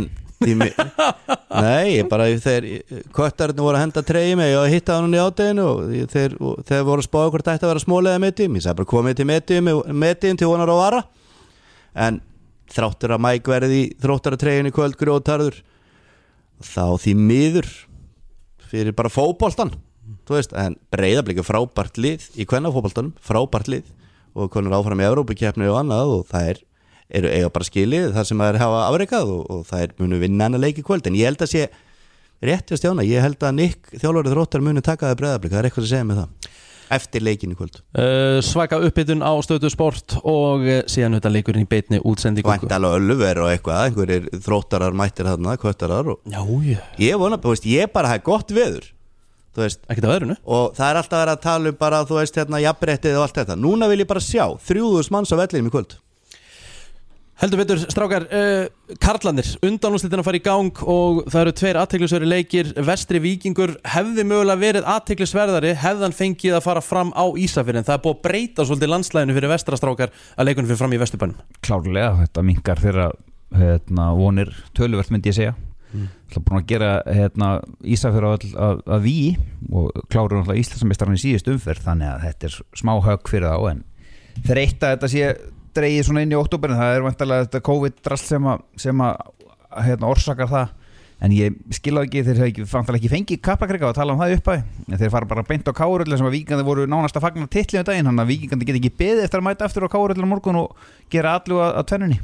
nei, bara þegar köttarinn voru að henda treyjum ég var að hitta hann í ádeginu og þeir voru að spája hvort ætti að vera smólega medium ég sagði bara komið til medium til vonar á vara en þráttur að Mike verði í Þróttar treyjunu í kvöld grjótarður þá því miður fyrir bara fótboltan þú veist, en Breiðablik frábært lið í kvennafótboltanum, frábært lið og konur áfram í Evrópukeppni og annað og það eru eiga bara skilið þar sem það hafa afrekað og það munu vinna hennar leik í kvöld en ég held að sé rétt að Stjána, ég held að Nick þjálfarið Þróttar munu taka það Breiðablik, það eitthvað að segja með það eftir leikin í kvöld Svaka uppbytun á Stöðu Sport og síðan þetta leikurinn í beinni útsendingu Væntalega Ölver og eitthvað einhverjir Þróttarar mættir þarna, Köttarar og ég vona, ég bara hef gott veður ekkert á öðrunu og það alltaf verið að tala bara jafnréttið og allt þetta núna vil ég bara sjá 3000 manns á vellinum í kvöld heldur betur strákar karlarnir, undanúrslitin að fara í gang og það eru 2 athyglisverðir leikir Vestri Víkingur hefði mögulega verið athyglisverðari hefðan fengið að fara fram á Ísafirði en það búið að breyta svolítið landslæðinu fyrir vestrastrákar að leikunum fyrir fram í Vesturbænum klárlega, þetta minkar þeirra vonir töluvert myndi ég segja Það búin að gera Ísafjörð að víi og kláru náttúrulega Íslandsmeistarann í síðust umferð þannig að þetta smá högg fyrir þá en þreytt að þetta sé dregið svona inn í október en það væntanlega þetta COVID-drast sem að orsakar það en ég skilja ekki þeir fann ekki fengið Kaplakrika að tala það uppæ en þeir fara bara beint á Káuröldu sem að Víkingandi voru nánast að fagna titli um daginn þannig að Víkingandi get ekki beðið eftir að mæta aftur á Káuröldu morgun og gera allu að tvennunni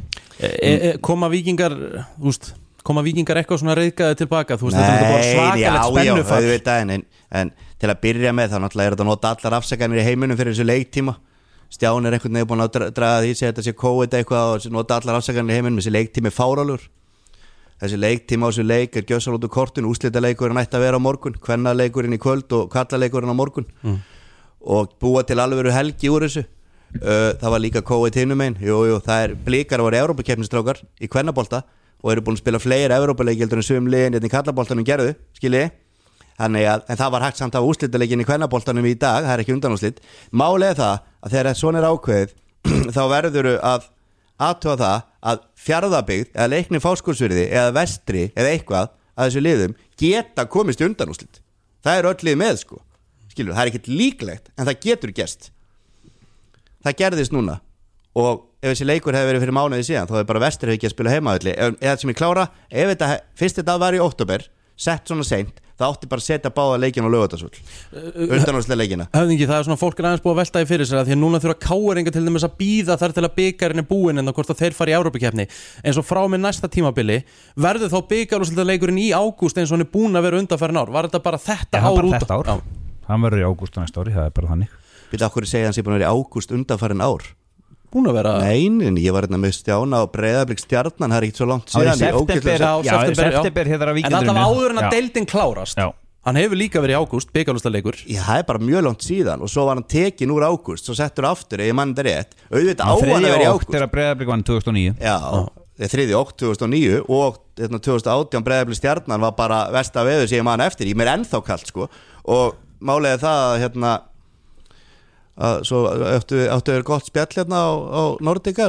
koma Víkingar eitthvað svona reyðgæði tilbaka þú veist þetta er bara svakalegt spennufall en til að byrja með þá náttúrulega þetta nota allar afsakanir í heiminum fyrir þessu leiktíma Stjáni einhvern veginn búin að draga því að þetta sé COVID eitthvað og nota allar afsakanir í heiminum þessi leiktími fárálur þessi leiktíma á þessu leik gjössalótu kortun úrslitaleikurinn ætti að vera á morgun kvennaleikurinn í kvöld og kallaleikurinn á morgun og búa til alvöru helgi úr þessu það var líka COVID hinum einn það Blikar voru Evrópukeppnistrákar í kvennabolta og eru búin að spila fleiri Evrópuleikildur en sum liðin í kallaboltanum gerðu, skilji en það var hægt samt af úrslitaleikin í kvennaboltanum í dag, það ekki undanúrslit málið það að þegar svona ákveðið þá verður að athuga það að Fjarðabyggð eða Leiknir Fáskursfirði eða Vestri eða eitthvað að þessu liðum geta komist í undanúrslit það öll lið með skilur, það ekkert líklegt en það getur gerst það gerðist núna og ef þessi leikur hefði verið fyrir mánuði síðan þá hefði bara Vestri hefði ekki að spila heimavelli eða sem ég klára, ef þetta var í október sett svona seint það átti bara að setja báða leikina á Laugardalsvöll undanúrslit leikina Höfðingi, það svona fólk aðeins búið að velta í fyrir sér að því að núna þurfa Káringa til dæmis að bíða þar til að bikarinn er búinn en hvort að þeir fara í Evrópukeppni eins og frá með næsta tímabili verður þá bikarúrslitaleikurinn í ágúst eins og hann er búinn að vera undanfarin ár var þetta bara þetta ár út hann verður í ágúst næsta ári, það bara þannig Við okkur segja hann sé búinn að vera í ágúst undanfarin ár búin að vera Nei, ég var með Stjána og Breiðablik Stjarnan það ekki svo langt síðan september en alltaf áður en að deildin klárast hann hefur líka verið í ágúst, bikarúrslitaleikur það er bara mjög langt síðan og svo var hann tekin úr ágúst svo settur aftur, ég mann þetta rétt auðvitað á hann að vera í ágúst þegar Breiðablik vann 2009 3. október 2009 og 2018 Breiðablik Stjarnan var bara versta veður sem ég mann eftir, ég mér ennþá kalt og málega það svo áttu gott spjall hérna á Nordica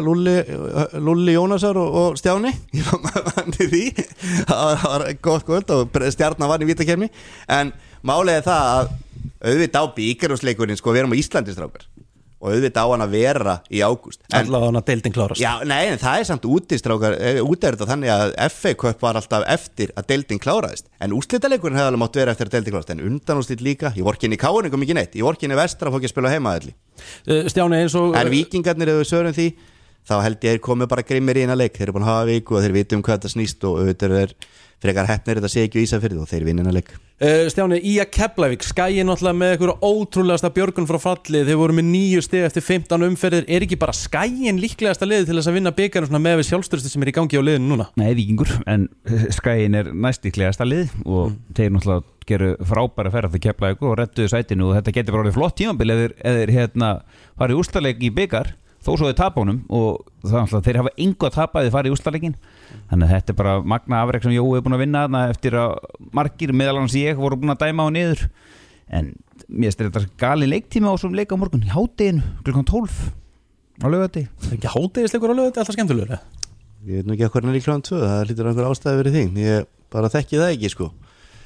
Lúlli Jónasar og Stjáni ég var því það var gott og Stjarnan vann í vítakefni en málið er það að auðvitað á bikarúrsleikurinn sko við erum á Íslandi strákar og auðvitað á hann að vera í ágúst allavega hann að deildin klárast já, nei, en það er samt útistrákar út er þetta þannig að FA Cup var alltaf eftir að deildin kláraðist en úrslitaleikurinn hefði alveg mátt vera eftir að deildin kláraðist en undanúrslit líka, ég vorkinni káurningum ekki neitt ég vorkinni vestra að fók ég að spila heimaðalli Stjáni eins og en vikingarnir ef við sörum því þá held ég komið bara grimmir í eina leik þeir eru búin að hafa viku og þeir vitum hvað þetta snýst og auðvitað er frekar heppnir þetta sé ekki í Ísafirði og þeir vinna eina leik Stjáni, Ía Keflavík Skaginn náttúrulega með einhverju ótrúlegasta björgun frá falli þeir voru með 9 stig eftir 15 umferðir er ekki bara Skaginn líklegasta liði til þess að vinna bikarinn svona með við sjálfstörstu sem er í gangi á liðinu núna? Nei, Víkingur, en Skaginn er næst líklegasta lið og þeir náttúrulega geru frábæra ferð til Keflavík og redduðu sætinu og þetta getur bara orðið flott tímabil eða farið úrslitaleik í bikar þó svo þau tapa honum og þannig að þeir hafa engu að tapa þeir farið í úrslitaleikin þannig að þetta er bara magna afrek sem Jói er búin að vinna þarna eftir að margir meðal annars ég voru búin að dæma á niður en mér finnst þetta gali leiktími á svona leik á morgun í hádeginu klukkan 12 á laugardegi er ekki hádegisleikur á laugardegi alltaf skemmtilegur ég veit nú ekki að hvernig er í klukkan 2 það hlýtur einhver ástæði verið þín ég bara þekki það ekki sko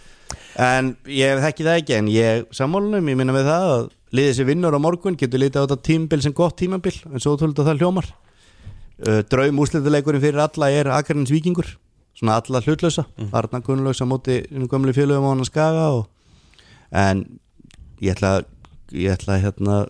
en ég þekki það ekki en ég sammálunum ég minna með það að liðið sem vinnur á morgun getur litið á þetta tímabil sem gott tímabil en svo töldu það hljómar draum úrslitaleikurinn fyrir alla er Akraness Víkingur svona alla hlutlausa Arnar Gunnlaugs á móti gömlu félögum á hann að Skaga en ég ætla hérna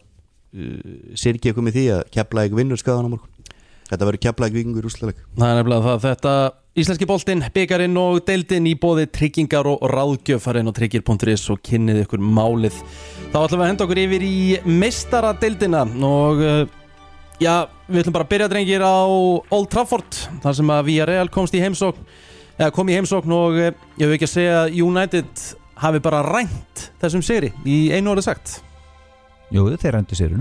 syrgi ykkur með því að Keflavík vinnur Skagan á morgun þetta verður Keflavík Víkingur úrslitaleik það er nefnilega það þetta Íslenski boltinn, bikarinn og deildin í boði tryggingar og ráðgjöf farinn á tryggir.is og kynnið ykkur málið þá ætlum við að henda okkur yfir í meistaradeildina og já, við ætlum bara að byrja drengir á Old Trafford þar sem að Villarreal kom í heimsókn og ég vil ekki að segja að United hafi bara rænt þessum sigri í einu orði sagt Jú, þeir ræntu sigrinu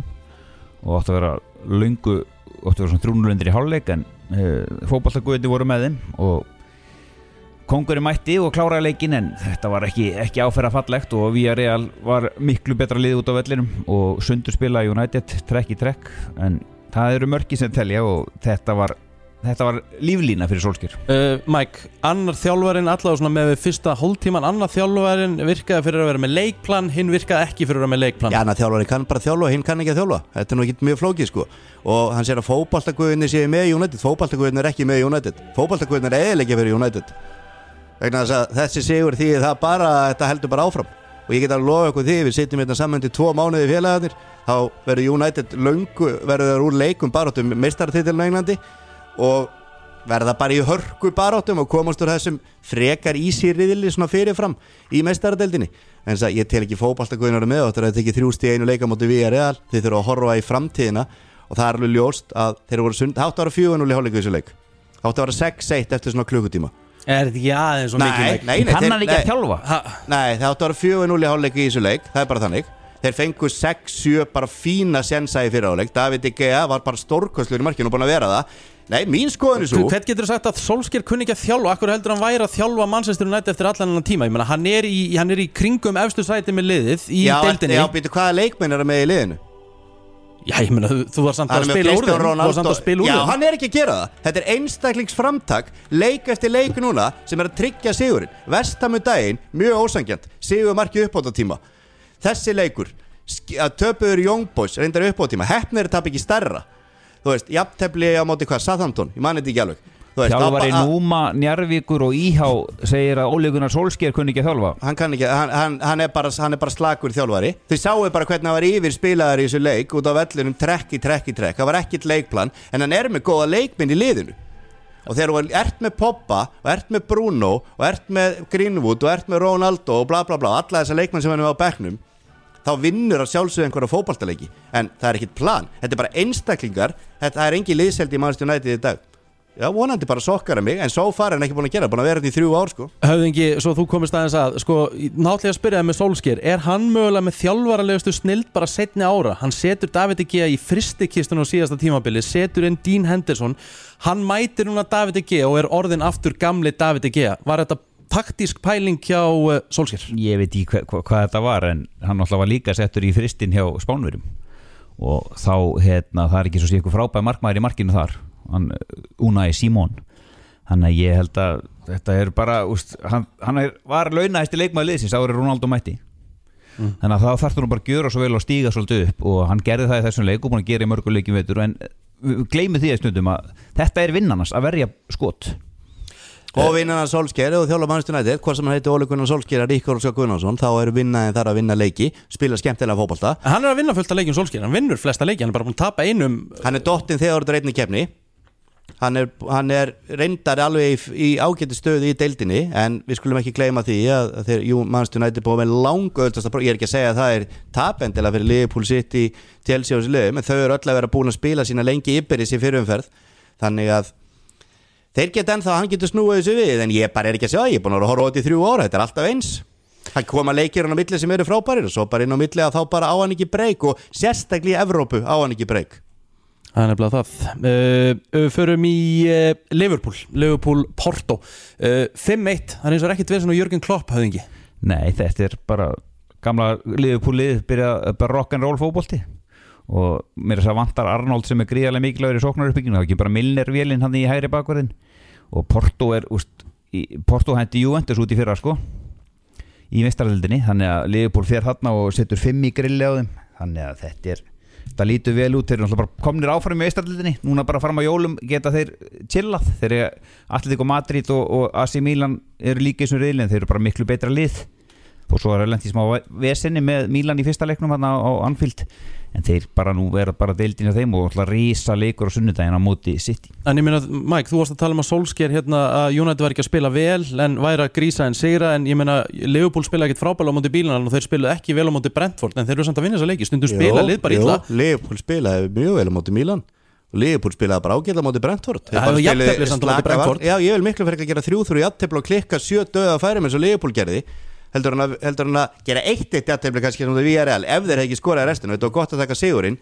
og áttu að vera löngu áttu að vera svona 3-0 undir í hálfleik en fótboltaguðirnir voru með þeim og kongurinn mætti og kláraði leikinn en þetta var ekki áferða fallegt og Villarreal var miklu betra lið út á vellinum og sundurspila United trekk í trekk en það eru mörki sem telja og þetta var líflína fyrir Solskjær Mike, annar þjálfarinn allavega svona með fyrsta hálftíman annar þjálfarinn virkaði fyrir að vera með leikplan hinn virkaði ekki fyrir að vera með leikplan Já, annar þjálfarinn kann bara þjálfa, hinn kann ekki að þjálfa þetta er nú ekki mjög flókið sko og hann sér að fótboltaguðirnir séu með United fótboltaguðirnir er ekki með United fótboltaguðirnir er eðilegja fyrir United vegna þess að þessi sigur því það bara þetta heldur bara áfram og ég get að lofa ykkur því við sitjum hérna saman til 2 mánuði félagarnir þá verður United löngu verður úr leikum baráttum meistaratitilinn á Englandi og verða bara í hörku baráttum og komast úr þessum frekar ísýriðili svona fyrirfram í meistaradeildinni en þess að ég tel ekki fótboltaguðirnir með og þetta er að tekið 3 stig í einu leika móti Villarreal þið þurfa að horfa í framtíðina og það er alveg ljóst að þeir voru það átti að vera 4-0 í hálfleik í þessu leik það átti að vera 6-1 eftir svona klukkutíma Er þetta ekki aðeins svo mikið Nei, kann hann ekki að þjálfa Nei, það átti að vera 4-0 í hálfleik í þessu leik það er bara þannig þeir fengu 6-7 bara fína sensa í fyrra hálfleik David De Gea var bara stórkostlegur í markinu og búin að vera það Nei, mín skoðun er svo Hvern getur þú sagt að Solskjær kunni ekki að þjálfa akkur heldur hann væri að þjálfa Manchester United eftir allan annan tíma ég meina hann er í kringum efstu sæti með liðið í deildinni Já, býtu hvaða leikmenn er með í liðinu Já, ég meina, þú var samt að spila úr þeim Já, hann er ekki að gera það Þetta er einstaklingsframtak leik eftir leik núna sem er að tryggja sigurinn Vestham daginn, mjög ósangjant sigur marki uppbótartíma Þessi leikur að töpuður Young Boys reyndar uppbótartíma Heppnir tap ekki stærra Þú veist, jafntefli á móti hvað, Southampton Ég mani þetta ekki alveg Þjálfari Núma, Njarðvíkur og Íhá segir að Ole Gunnar Solskjær kunni ekki að þjálfa Hann kann ekki, hann er bara slakur þjálfari Þau sáu bara hvernig hann var yfir spilaðar í þessu leik út á vellinum trekk í trekk Það var ekkit leikplan, en hann er með góða leikminn í liðinu Og þegar þú ert með Poppa og ert með Bruno og ert með Greenwood og ert með Ronaldo og bla bla bla alla þessa leikmenn sem hann er á bekknum þá vinnur að sjálfsögðu einhverja fótboltaleiki en það er ekkit plan, þetta er bara einstaklingar þetta er engin liðsheld í Manchester United í dag Já, vonandi bara sokkara mig, en svo far hann ekki búin að gera, búin að vera þetta í 3 ár, sko. Höfðingi, svo þú komist aðeins að, sko, náttúrulega að spyrja með Solskjær, er hann mögulega með þjálfaralegustu snild bara seinni ára? Hann setur David De Gea í fristikistun á síðasta tímabili, setur inn Dean Henderson, hann mætir núna David De Gea og er orðin aftur gamli David De Gea. Var þetta taktísk pæling hjá Solskjær? Ég veit ekki hvað þetta var, en hann alltaf var líka settur í fristin hjá Spánverjum. og þá það ekki svo sé ykkur frábæð markmaður í markinu þar Unai Simon þannig að ég held að þetta bara hann var launahæsti leikmaður liðsins árið Ronaldo mætti þannig að það þarftu nú bara að gjöra svo vel og stíga svolítið upp og hann gerði það í þessum leik og búin að gera í mörgum leikjum veitur en gleymi því að stundum að þetta vinnarnas að verja skot og vinnarnas Solskjær og þjálfur Manchester United hvort sem hann heiti Ole Gunnar Solskjær eða Ríkharð Óskar Gunnarsson þá vinnaðin þar að vinna leiki spila skemmtilega fótbolta hann að vinna fullt af leikjum Solskjær, hann vinnur flesta leiki hann bara búin að tapa einum hann dottinn þegar þetta einni keppni hann reyndar alveg í ágæti stöðu í deildinni en við skulum ekki gleyma því að þeir Manchester United búið með langöldasta ég ekki að segja að það tapendilega fyrir Liverpool City, Chelsea og þessi liðum en þau öll að vera búin að spila sína lengi yppiris í fyrirumferð þannig að þeir geta ennþá hann getur snúið þessu við en ég bara ekki að segja ég er búin að horfa á þetta í 3 ára þetta alltaf eins hann koma leikir hann á milli sem frábærir og svo bara inn á milli að þá bara á hann ekki breyk og sérstaklega í Evrópu á hann ekki breyk Það er nefnilega það förum í Liverpool Porto 5-1, það eins og ekkert verið svona Jürgen Klopp höfðingi Nei, þetta bara gamla Liverpool-lið byrja bara rock'n'roll fótbolti og mér þess að vantar Arnold sem gríðarlega mikilvægur í sóknaruppbygginu það ekki bara Milner-vélinn hann í hægri bakverðin og Porto Porto hendi Juventus út í fyrra í meistaradeildinni þannig að Liverpool fer þarna og setur 5 í grilli á þeim þannig að það lítur vel út, þeir eru náttúrulega bara komnir áfram í meistaradeildinni, núna bara fram á jólum geta þeir chillað, þeir Atletico Madrid og AC Milan eru líka í þessum riðli en þeir eru bara miklu betra lið og svo lent í smá vesenni með Milan í fyrsta leiknum á Anfield en þeir bara nú vera bara deildin af þeim og alltaf rísa leikur á sunnudaginn á móti City. En ég meina, Mike, þú varst að tala um að Solskjær að United var ekki að spila vel en væri að grísa en sigra en ég meina Liverpool spila ekkert frábæla á móti Bílan og þeir spilu ekki vel á móti Brentford en þeir eru samt að vinna þessa leiki, stundum spila lið bara illa. Liverpool spilaði mjög vel á móti Milan og Liverpool spilaði bara ágætlega á móti Brentford. Já, ég vil miklu fyrir að gera 3-3 jafntefli og klikka 7 dauða færum eins og Liverpool gerði. Heldur hann að gera 1-1 jafntefli kannski sem það VRL ef þeir hefði ekki skoraði restina þetta var gott að taka sigurinn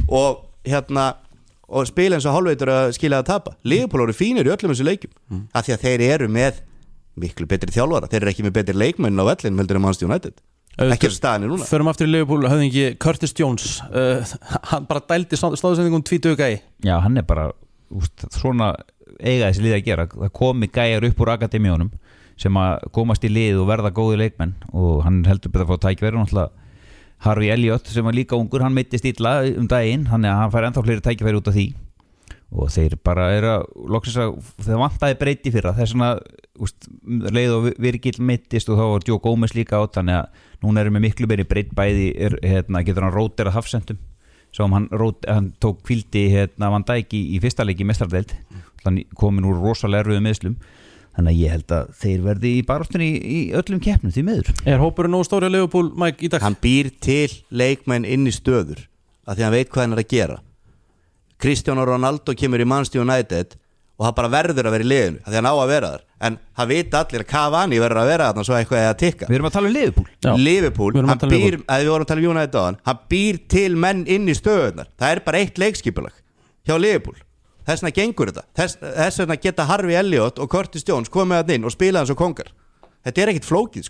og spila eins og hálfveitur að skila að tapa Liverpool eru fínir í öllum þessu leikjum af því að þeir eru með miklu betri þjálfara þeir eru ekki með betri leikmenn á vellinum heldur en Manchester United ekki þessu staðinni núna Förum aftur í Liverpool höfðingi Curtis Jones hann bara dældi sláðsendingum 20 gæi Já, hann bara svona eiga þessi lið að gera það komi gæjar upp úr akademíunum sem að komast í lið og verða góði leikmenn og hann heldur betur að fá tækifæri náttúrulega Harvey Elliott sem var líka ungur hann meiddist illa daginn þannig að hann fær ennþá fleiri tækifæri út af því og þeir bara loksins að þeir vantaði breyti fyrra þess að leið og Virgil meiddist og þá var Joe Gomez líka átt þannig að núna erum við miklu meiri breytt bæði getur hann róterað hafsendum sem hann tók hvíldi Van Dijk í fyrsta leiki í meistaradeild komin úr rosalega erfiðum meiðslum þannig að ég held að þeir verði í baráttunni í öllum keppnum því miður. Hópurinn nógu stóri að Liverpool, Mike, í dag? Hann býr til leikmenn inn í stöður af því hann veit hvað hann að gera. Cristiano Ronaldo kemur í Manchester United og það bara verður að vera í liðinu af því hann á að vera þar. En það vita allir að Cavani verður að vera þarna svo eitthvað að tikka. Við erum að tala um Liverpool. Já. Liverpool, við vorum að tala um United á hann býr til menn inn í stöðunar. Það er bara eitt leikskipulag hjá Liverpool. Þess vegna gengur þetta þess vegna geta Harvey Elliott og Curtis Jones komið að inn og spila hans og kongar þetta ekkit flókið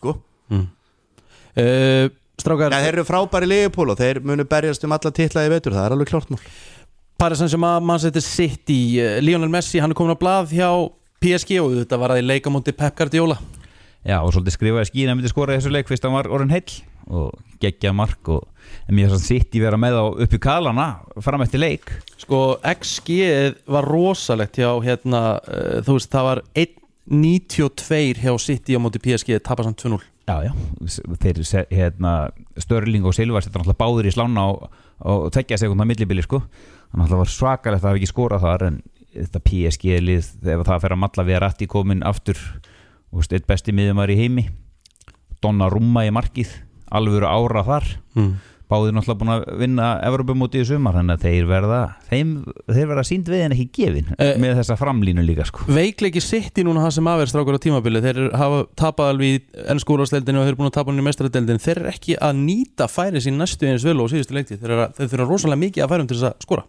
Strákar þeir eru frábæri Liverpool og þeir munu berjast alla titla í vetur, það alveg klart mál Paris Saint-Germain, Manchester City Lionel Messi, hann komin á blað hjá PSG og þetta var að leika móti Pep Guardiola Já, og svolítið skrifaði skína myndi skora þessu leik fyrst hann var orðin heill og geggja mark en mér sann City vera með á upp í kalana fram eftir leik XG var rosalegt hjá þú veist það var 1.92 hjá City á móti PSG tapar samt 2-0 Já, þeir Störling og Silva setja náttúrulega báður í slána og tekja sekundar millibili þannig að það var svakalegt að hafa ekki skorað þar en þetta PSG-lið þegar það fer að malla við Ratti komin aftur eitt besti miðjumæður í heimi Donnarumma í markið alvöru ára þar báðir náttúrulega búin að vinna Evrópumótið í sumar þannig að þeir verða sýnd við en ekki gefin með þessa framlínu líka Veikleiki City núna það sem aðverðstrákur á tímabili þeir hafa tapað alveg í ensku úrvalsdeildinni og þeir eru búin að tapa hann í meistaradeildinni þeir eru ekki að nýta færi sín næstu eins vel og síðustu leikti þeir þurfa rosalega mikið að færum til þess að skora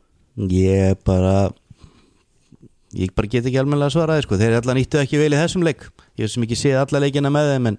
Ég bara get ekki almennilega svaraði þeir allan nýttu ekki vel í þessum leik ég hef sem ekki séð alla leikina með þeim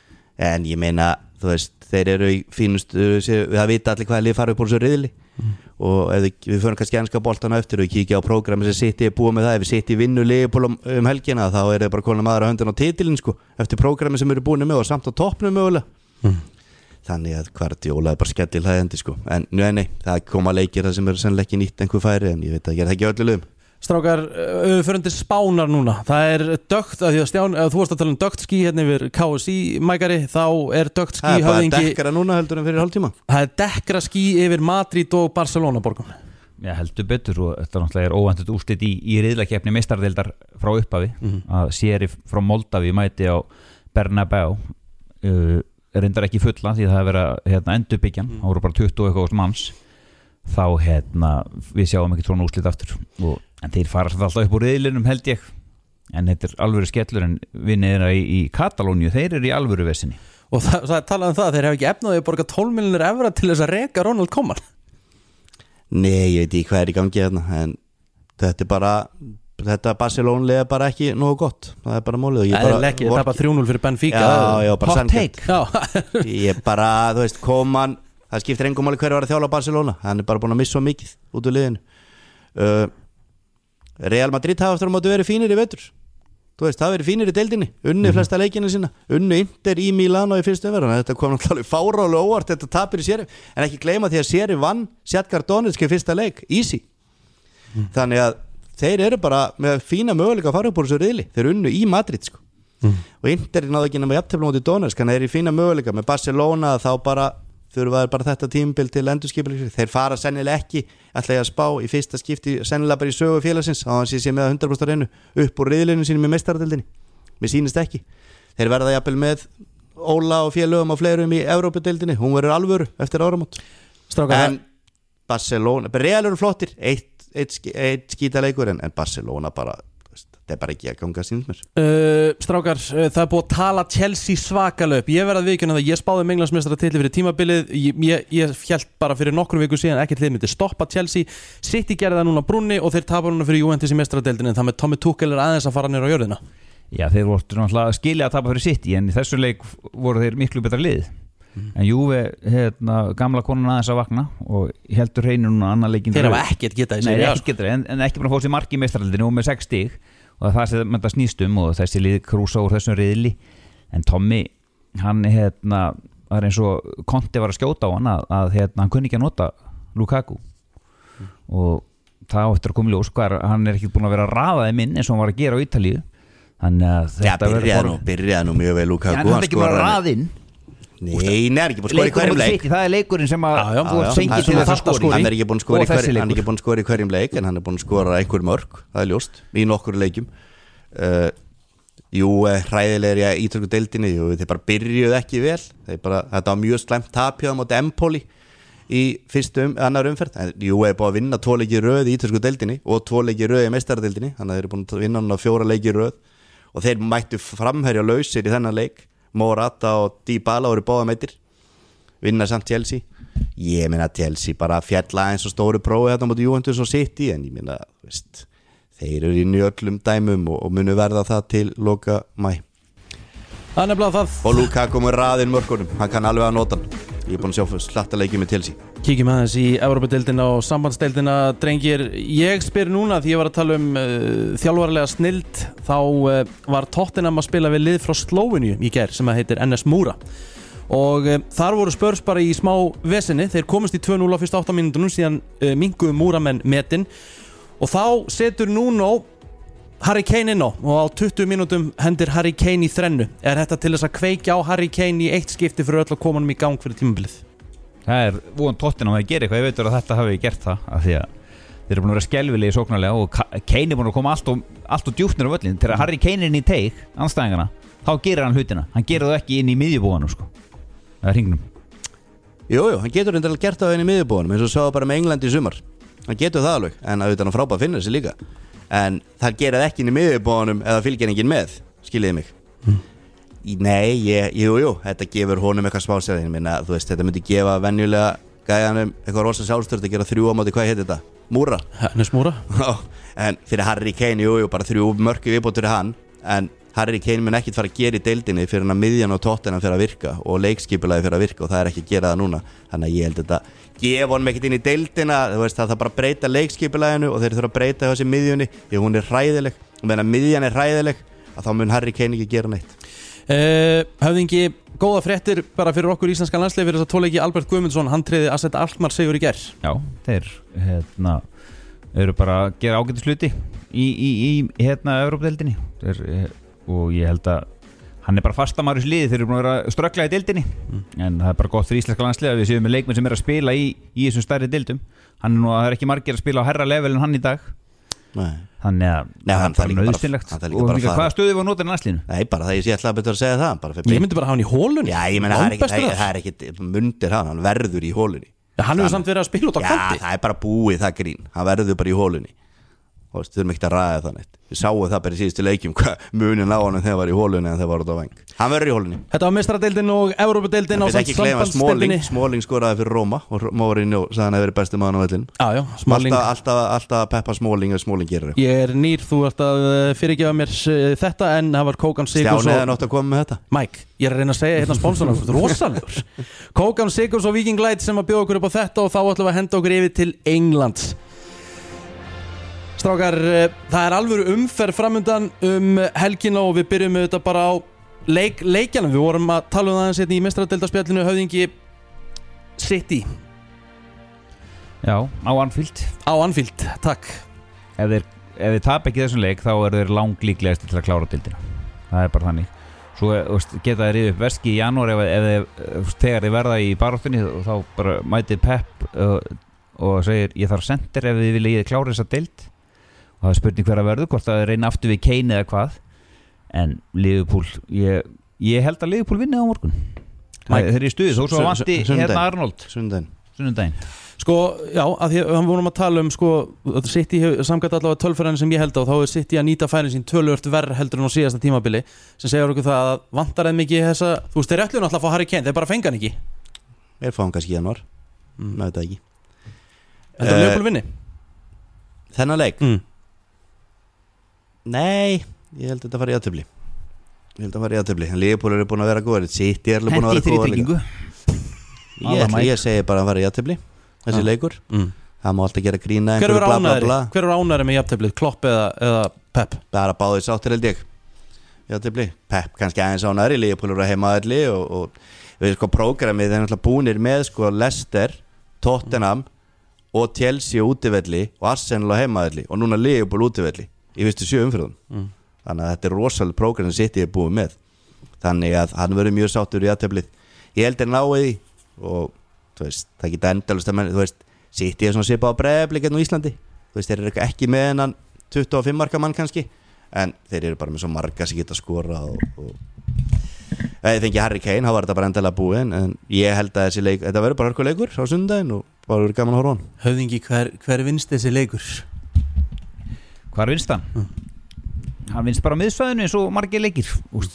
en ég meina þú veist þeir eru í fínustu það vita allir hvað lið fara upp úr þessu riðli og við förum kannski enska boltana eftir og kíkja á prógrami sem City búið með það, ef við City vinnu Liverpool helgina þá það bara komin maður að höndin á titilin sko, eftir prógrami sem eru búin með og samt á toppnum mögulega þannig að Guardiola bara skellil hægandi sko, en nei, það koma leikir það sem eru sennilega ekki nýtt einhver færi en ég veit að ég ekki öllu liðum. Strákar, fyrir til Spánar núna. Það dögt, að því að Stján, ef þú varst að tala dögt skí hérna yfir KSI mækari, þá dögt skí höfðingi. Það dekkara núna heldur en fyrir hálftíma. Það dekkra skí yfir Madrid og Barcelona borgum. Já, heldur betur og þetta náttúrulega óvæntut úrslit í riðlakeppni meistaradeildar frá upphafi að Sheriff frá Moldavi mæti á Bernabéu reyndar ekki fulla því það verið endurbyggjan, það voru bara 20 eitthvað manns þá við sjáum ekki svona úrslit aftur en þeir fara alltaf upp úr riðlinum held ég en þetta alvöru skellur en vinnir í Katalóníu, þeir eru í alvöru vesinni og það talað það, þeir hafa ekki efnaði að borga 12 milljónir evra til þess að reka Ronald Koeman. Nei, ég veit ekki hvað í gangi en þetta Barcelona bara ekki nógu gott, það bara málið það er bara 3-0 fyrir Benfica já, bara hot take ég bara, þú veist, Koeman það skiptir engum máli hverju var að þjálfa Barcelona hann bara búin að missa svo mikið út úr liðinu Real Madrid hafa eftir að móti verið fínir í vetur þú veist, það verið fínir í deildinni unni flesta leikina sína, unni Inter í Milano í fyrstu umferð, þetta kom náttúrulega fárálega óvart, þetta tapir í Sheriff en ekki gleyma því að Sheriff vann Shakhtar Donetsk í fyrsta leik, easy þannig að þeir eru bara með fína möguleika að fara upp úr þessu riðli, þeir unnu í Madrid sko og Inter náðu ekki nema jafntefli móti Donetsk, þannig að þeir eru í fína möguleika með Barcelona þá bara þurfa bara þetta tímabil til endurskipulegs þeir fara sennilega ekki ætla ég að spá í fyrsta skipti sennilega bara í sögu félagsins á hans ég sé með 100% reynu upp úr riðlinu sínum í meistaradeildinni mér sýnist ekki þeir verða jafnvel með Óla og félögum og fleirum í Evrópudeildinni hún verður alvöru eftir áramót en Barcelona Real eru flottir eitt skítaleikur en Barcelona bara það er bara ekki að ganga sínt mér Strákar, það búið að tala Chelsea svakalöp ég verði að viðkynna það, ég spáði Englandsmeistaratitli fyrir tímabilið ég hélt bara fyrir nokkrum viku síðan ekkert lið myndi stoppa Chelsea City gerði það núna brunni og þeir tapar núna fyrir Juventus í meistaradeildinni en það með Tommy Tuchel aðeins að fara niður á jörðina Já, þeir voru náttúrulega að skilja að tapa fyrir City en í þessu leik voru þeir miklu betra lið en Juve, gamla konan aðeins að vakna og heldur hreinu núna annar leikin þeir hafa ekkert getað en ekki bara fór sér mark í meistaradeildinni og með 6 stig og það sem þetta snýst og þessi lið krúsa úr þessum riðli en Tommy, hann var eins og Conte var að skjóta á hann að hann kunni ekki að nota Lukaku og það áttur að koma í ljós hann ekki búin að vera að raða þeim inn eins og hann var að gera á Ítalíu þannig að þetta byrjaði nú mjög vel Lukaku hann er ekki búin að raða inn Nei, hann er ekki búin að skora í hverjum leik það er leikurinn sem að þú ert fengið til þess að skora hann er ekki búin að skora í hverjum leik en hann er búin að skora einhver mörg það er ljóst, í nokkur leikjum hræðilegir í ítölsku deildinni þeir bara byrjuðu ekki vel þetta var mjög slæmt tap hjá mot Empoli í annar umferð en er búin að vinna 2 leiki röð í ítölsku deildinni og 2 leiki röð í meistaradeildinni þannig að þeir eru búin að vinna hann á 4 leiki röð og þeir mættu framherja lausir í þennan leik Morata og Dybala voru báða meittir vinna samt Chelsea ég meina Chelsea bara fjalla eins og stóru prófi þetta mot Juventus og City en ég meina þeir eru í njöllum dæmum og munu verða það til loka mæ og Lukaku með raðinn mörkunum hann kann alveg að nota hann ég er búin að sjá slatta leikið með Chelsea kíkjum aðeins í Evrópudeildina og sambandsdeildina drengir, ég spyr núna því ég var að tala þjálfarlega snild þá var Tottenham að spila við lið frá Slóveníu í gær sem heitir NS Mura og þar voru Spurs bara í smá vesinni, þeir komist í 2-0 á fyrst 8 mínútunum síðan minguðu Múramenn metin og þá setur Nuno Harry Kane inn á og á 20 mínútum hendir Harry Kane í þrennu er þetta til þess að kveikja á Harry Kane í eitt skipti fyrir öll að koma hann í gang fyrir tímabilið það von Tottenham að gera eitthvað ég veitur að þetta hafi gert það af því að þeir eru búin að vera skelvilegir sóknarlega og Kane er búin að koma allt og djúpt niður á völlin þegar Harry Kane er inn í teig andstæðingana þá gerir hann hlutina hann gerir það ekki inn í miðjubúanum sko það er hringnum hann getur reyndar gert það inn í miðjubúanum eins og sá bara með England í sumar hann getur það alveg en auðvitað hann frábæð finnir sig líka en það gera það ekki inn í miðjubónum eða fylgir enginn með, skiljiði mig Nei, þetta gefur honum eitthvað smá ég meina, þú veist, þetta myndi gefa venjulega gæjanum eitthvað rosa sjálfstört að gera 3 á móti, hvað heitir þetta? Múra? Hennes Múra en fyrir Harry Kane, bara 3 mörk í viðbót fyrir hann en Harry Kane mun ekkit fara að gera í deildinni fyrir hann að miðjan og Tottenham fyrir að virka og leikskipulagi fyrir að virka og það ekki að gera það núna þannig að ég held þetta gefa honum ekkit inn í deildina þú veist það bara að breyta leikskipulaginu og þeir þurfa að breyta þessi miðjunni því hún hræðileg og meðan miðjan hræðileg að þá mun Harry Kane ekki gera neitt Höfðingi, góða fréttir bara fyrir okkur íslenskan landslið fyrir þess að tóleiki Albert Guðmundsson hann tryði að setja Alkmaar sigur í gær Já, þeir eru bara að gera ágætis hluti í Evrópudeildinni og ég held að hann bara fastamæður í liði þeir eru búin að vera ströggla í deildinni en það bara gott fyrir íslenska landslið að við séum með leikmenn sem að spila í þessum stærri deildum hann það ekki margir að spila á herra level en hann í dag þannig að það er nöðsynlegt og hvaða stöðu var notar í landslinu? Nei, bara það ég sé alltaf betur að segja það Ég myndi bara hafa hann í hólunni Já, ég meina það er ekkit mundir hann verður í hólunni Hann hefur samt verið að spila út á kanti Já, það er bara búið það grín hann verður bara í hólunni og við þurfum ekki að ræða það neitt við sáum það bara í síðustu leikjum hvað munin á hann þegar var í hólunni en þegar var út á væng hann verður í hólunni Þetta var meistaradeildin og Evrópudeildin það er ekki gleyma Smalling skoraði fyrir Róma og Mourinho sagði hann hefur verið besti maður á vellinu alltaf peppa Smalling ef Smalling gerir eitthvað Ég nýr, þú ert að fyrirgefa mér þetta en það var Kókan Sigurs Stjáni hefði nátt að koma með þetta Mike, ég er að reyna að segja hérna sponsor rosalur Kókan Sigurs og Viking Light sem að bjóða okkur upp á þetta og þá ætlum við að henda okkur yfir til Englands Strákar, það er alvöru umferð framundan helgina og við byrjum þetta bara á leikjanum. Við vorum að tala það eins í meistaradeildarspjallinu Höfðingi City. Já, á Anfield. Á Anfield, takk. Ef þeir tap ekki þessum leik þá þeir langlíklegasti til að klára deildina. Það er bara þannig. Svo geta þeir upp veski í janúar þegar þeir verða í baráttunni og þá bara mætið Pep og segir ég þarf center ef þið vilja klára þessa deild. Og það er spurning hver að verður, hvort það reyna aftur við Kane eða hvað. En Liverpool, ég held að Liverpool vinni á morgun. Þeir eru í stuði, þó svo vanti hérna Arnold. Sunnudaginn. Sko, já, að því við vorum að tala sko, City samkvæmt allavega tölfræðin sem ég held á, þá er City að nýta færin sín töluvert verð heldur en á síðasta tímabili, sem segir okkur það að vantar þeim ekki þessa, þú veist, þeir ætluðu náttúrulega að fá Harry Kane, þeir bara fenga hann ekki. Þeir fá hann kannski í janúar, með þetta ekki. Þetta Liverpool vinni? Þennan leik? Nei, ég held að þetta fari í aðtöfli. En Liverpool eru búin að vera góðir, City eru búin að vera góðir. Ég segi bara að fara í aðtöfli. Þessi leikur það má alltaf gera grína hver er ánæri með jafnteflið, Klopp eða Pep? Bara báðir sáttir held ég jafntefli, Pep kannski aðeins ánæri Liverpool eru að heimaðalli og við sko prógramið þeir náttúrulega búnir með sko Leicester, Tottenham og Chelsea útivelli og Arsenal á heimaðalli og núna Liverpool útivelli í fyrstu 7 umferðum þannig að þetta er rosalega prógram sem City er búið með þannig að hann verður mjög sáttur í jafnteflið ég held náði og þú veist, það geta endalust að menn, þú veist, City er svona svipa á Breiðablik hérna á Íslandi, þú veist, þeir eru ekki með hennan 25 marka mann kannski en þeir eru bara með svo marga sem geta skora og ef þið fengi Harry Kane, þá var þetta bara endalega búið en ég held að þessi leik, þetta verður bara hörkuleikur á sundaginn og bara verður gaman að horfa á hann. Höfðingi, hver vinst þessi leikur? Hvar vinst hann? Hann vinst bara á miðsvæðinu eins og margir leikir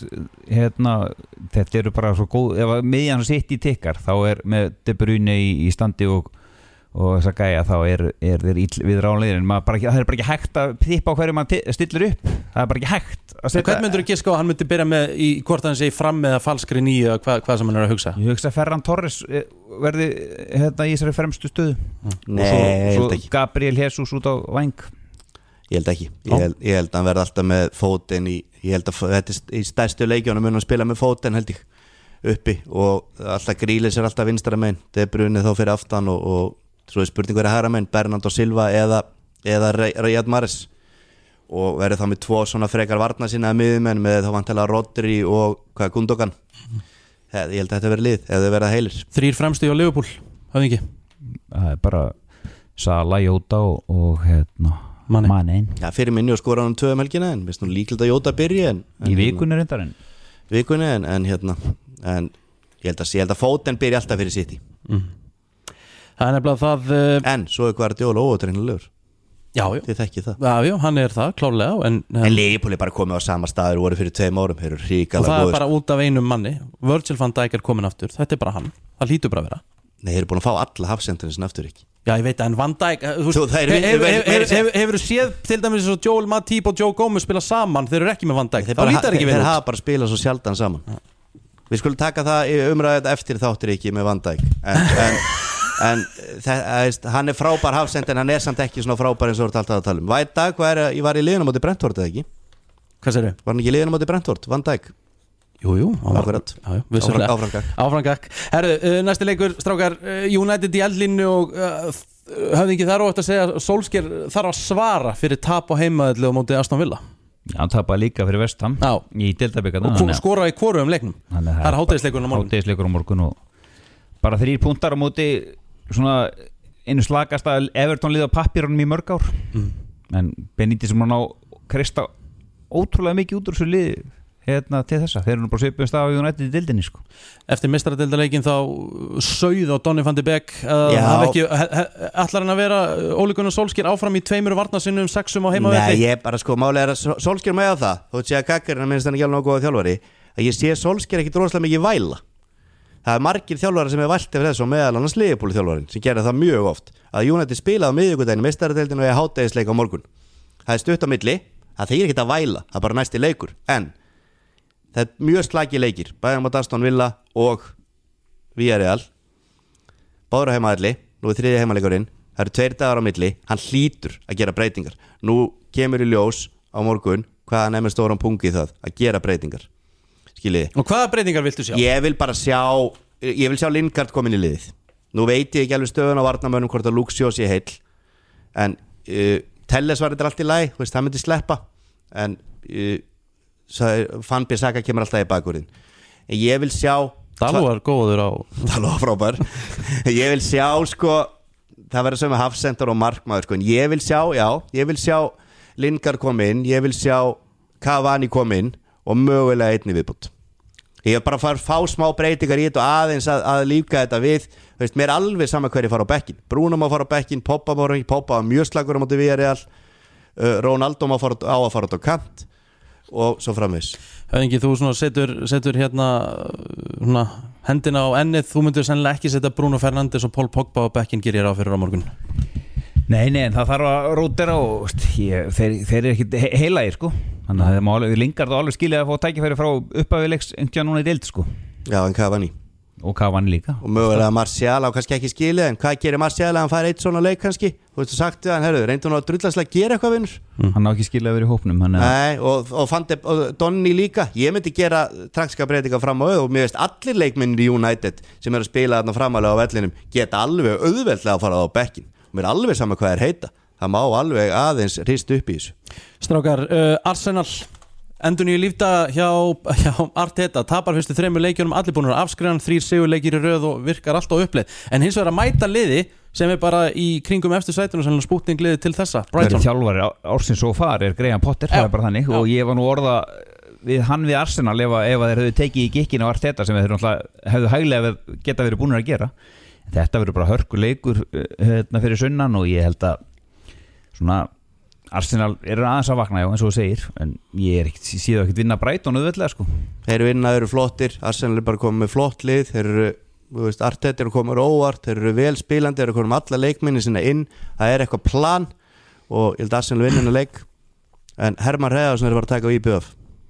þetta eru bara svo góð ef miðjan sitt í tikkar þá er með De Bruyne í standi og þess að gæja þá er þeir við ráðlegir en það er bara ekki hægt að tippa á hverju maður stillir upp það er bara ekki hægt að setja Hvern myndur þú giska á hann myndi byrja með í hvort hann segi fram eða falskri nýju hvað sem hann er að hugsa? Ég hugsa að Ferran Torres verði í þessari fremstu stöðu Nei, og svo Gabriel Jesus út á væng Ég held ekki, ég held að hann verði alltaf með fótinn ég held að þetta er í stærstu leikjónum mun að spila með fótinn held ég uppi og alltaf Grealish er alltaf vinstara megin De Bruyne þá fyrir aftan og svo er spurning hverja hægra megin Bernardo Silva eða Riyad Mahrez og verði þá með 2 svona frekar varna sinna miðjumenn með þá vantilega Rodri og Gundogan ég held að þetta verði lið ef þau verða heilir 3 fremstu á Liverpool, Höfðingi Það er bara Salah, Jota og Mane Já, fyrir minni og skora hann 2 helgina en veist nú líklega að Jota byrja í vikunni reyndar en ég held að fótinn byrja alltaf fyrir City Það er nefnilega það en svo er Guardiola ótrúinlegur Já, þið þekkið það Já, hann er það, klárlega En Liverpool er bara komið á sama staður voru fyrir 2 árum og það er bara út af einum manni Virgil van Dijk er komin aftur, þetta er bara hann það hlýtur bara að vera Nei, þeir eru búin að fá alla hafsendarinn sem aftur ekki. Já, ég veit að en Van Dijk hefur séð til dæmis svo Joel Matip og Joe Gomez spila saman, þeir eru ekki með Van Dijk. Þeir hafa bara spilað svo sjaldan saman. Við skulum taka það í umræðið eftir þáttur ekki með Van Dijk en hann frábær hafsend en hann samt ekki svona frábær eins og þú ert alltaf að tala Van Dijk var í liðinu móti Brentford eða ekki? Hvað segirðu? Var hann ekki í liðinu móti Brentford, Van Dijk? Jú, áframgak. Herru, næsti leikur, strákar, United í eldlínu og höfðingi þar ótt að segja Solskjær þarf að svara fyrir tap á heimavelli á móti Aston Villa. Já, hann tapaði líka fyrir West Ham í deildabikarnum og skoraði í hvorum leiknum. Það er hádegisleikur á morgun og bara 3 punktar á móti svona einu slagasta Everton lið á pappírunum í mörg ár en Benítez sem hann á kreista ótrúlega mikið út úr þessu liði til þessa, þeir eru nú bara svipumst á United í deildinni sko. Eftir meistaradeildarleikin þá sauð á Donny van de Beek ætlar hann að vera Ole Gunnar Solskjær áfram í 2 varnarsinnum 6 á heimavelli? Nei, ég bara sko, máli að Solskjær með á það þú sé að Gaggarinn minnst hann ekki alveg góða þjálfari að ég sé Solskjær ekki droslega mikið væla. Það er margir þjálfari sem vælt eftir þessu og meðal annars Liverpool þjálfarin sem gerir það mjög oft að United spilaði á miðvikudaginn meistaradeildinu og ég hádegisleik á morgun. Það er stutt á milli, það þýðir ekki að væla, það er bara næsti leikur en það er mjög slagir leikir bæðum á Aston Villa og Villarreal báður á heimavelli, nú er 3. heimaleikurinn það eru 2 dagar á milli, hann hlýtur að gera breytingar, nú kemur í ljós á morgun hvað hann með stóran punkt í það að gera breytingar skiljiði. Og hvaða breytingar viltu sjá? Ég vil sjá Lingard komin í liðið, nú veit ég ekki alveg stöðun á varnarmönnum hvort að Luxjós sé heill en Telles var þetta allt í lagi, það myndi sleppa en Van Bissaka kemur alltaf í bakúrin en ég vil sjá Dalot var góður á Dalot frábær ég vil sjá sko það verður sem hafsendar og markmaður sko en ég vil sjá Lingard koma inn, ég vil sjá Cavani koma inn og mögulega einni viðbútt. Ég hef bara farið fá smá breytingar í þetta og aðeins að líka þetta við, veist, mér er alveg sama hverju fara á bekkin. Bruno má fara á bekkin, Pogba var mjög slagur á móti Villarreal, Ronaldo má fara á að fara á kant og svo framvis. Höfðingi, þú svona setur hérna hendina á ennið, þú myndir sennilega ekki setja Bruno Fernandes og Paul Pogba á bekkin gerir á fyrir á morgun. Nei, en það þarf að rótera og þeir eru ekkit heilægir sko. Þannig að það má alveg Lingard og alveg skilja að fá tækifæri frá upphafileiks einhvern núna í deild sko. Já, en Cavani. Og Cavani líka. Og mögulega Martial á kannski ekki skilja, en hvað gerir Martial að hann fær eitt svona leik kannski? Þú veist þú sagt við hann, herru, reyndu hann að drullaslega gera eitthvað vinnur? Hann á ekki skilja að vera í hópnum. Nei, og Donny líka. Ég myndi gera taktiska breytingar fram á og mér veist allir leikmennir í United sem eru að spila þarna framalega á vellinum geta alveg auðveldlega að fara á bekkin. Mér er alveg sama hvað heita. Það má alveg aðeins rist upp í þessu. Strákar, Arsenal endur nýju lífdaga hjá Arteta, tapar fyrstu 3 leikjunum, allir búin að afskrifa 3 sigurleikir í röð og virkar alltaf á uppleið, en hins vegar að mæta liði sem er bara í kringum eftir sætunum sem spútning liði til þessa, Brighton. Þjálfari ársins og far er Graham Potter, það er bara þannig og ég var nú orða við hann við Arsenal ef þeir hefðu tekið í gikkinu á Arteta sem þeir hefðu hæglega geta verið búin að gera. Þetta verður bara hörkuleikur fyrir sunnan og ég held að svona Arsenal eru aðeins að vakna, já, eins og þú segir en ég síðu ekkert vinna Brighton auðveldlega sko. Þeir eru flottir, Arsenal er bara komið með flott lið, þeir eru, þú veist, Arteta eru komið óvart, þeir eru vel spilandi, þeir eru komið með alla leikminni sinna inn, það er eitthvað plan og ég held Arsenal vinnina leik en Hermann Hreiðarsson er bara að taka á IBF.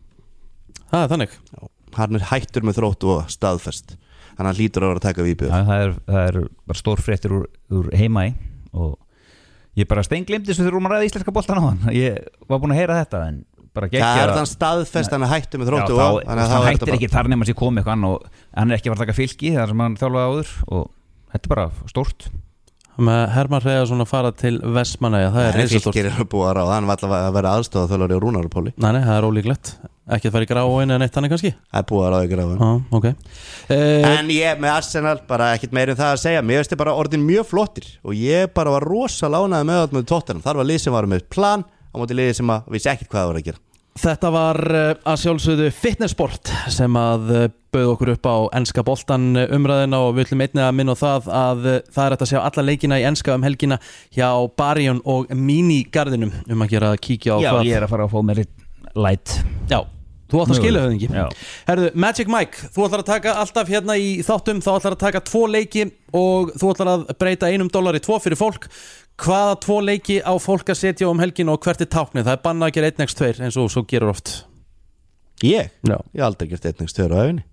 Það er þannig. Já, hann er hættur með Þróttu og staðfest, hann hlýtur að vera að taka á IBF. Já, það er bara stór fréttir úr heimæ og ég bara steinglimti svo þegar við ræða íslenska boltan á hann ég var búin að heyra þetta en bara það er þann staðfest hann hættu með Þróttu hann hættir ekki þar nema sér komið eitthvað og hann er ekki að fara að taka fylki þar sem hann þjálfaði áður og þetta er bara stórt með Hermann Hreiðarsson að fara til Vestmannaeyja það er reysastórt. Fylkir er búið að ráða, hann var alltaf að vera aðstofað á Rúnarpóli. Nei, það er ólíklegt ekki að fara í Gráin en eitt þannig kannski. Það er búið að ráða í Gráin. Okay. En ég með Arsenal bara ekkert meir það að segja, mér veist bara orðin mjög flottir og ég bara var rosa lánaði með Tottenham, þar var lið sem var með plan á móti liði sem að vissi ekkert hvað það var að gera. Þetta var að sjálfsögðu fitnessport sem að bauð okkur upp á enska boltan umræðina og við ætlum einnig að minna á það að það er hægt að sjá alla leikina í enska helgina hjá Barjón og Minigarðinum að gera að kíkja á Já, það. ég er að fara að fá mér light. Já, Þú ætlar að skilja höfðingi. Já. Herðu, Magic Mike, þú ætlar að taka alltaf hérna í þáttum, þá ætlar að taka 2 leiki og þú ætlar að breyta $1 í 2 fyrir fólk. Hvaða 2 leiki á fólk að setja helgin og hvert táknið? Það bannað að gera 1x2 eins og svo gerur oft. Ég? Já. Ég aldrei gert 1x2 á æfinni.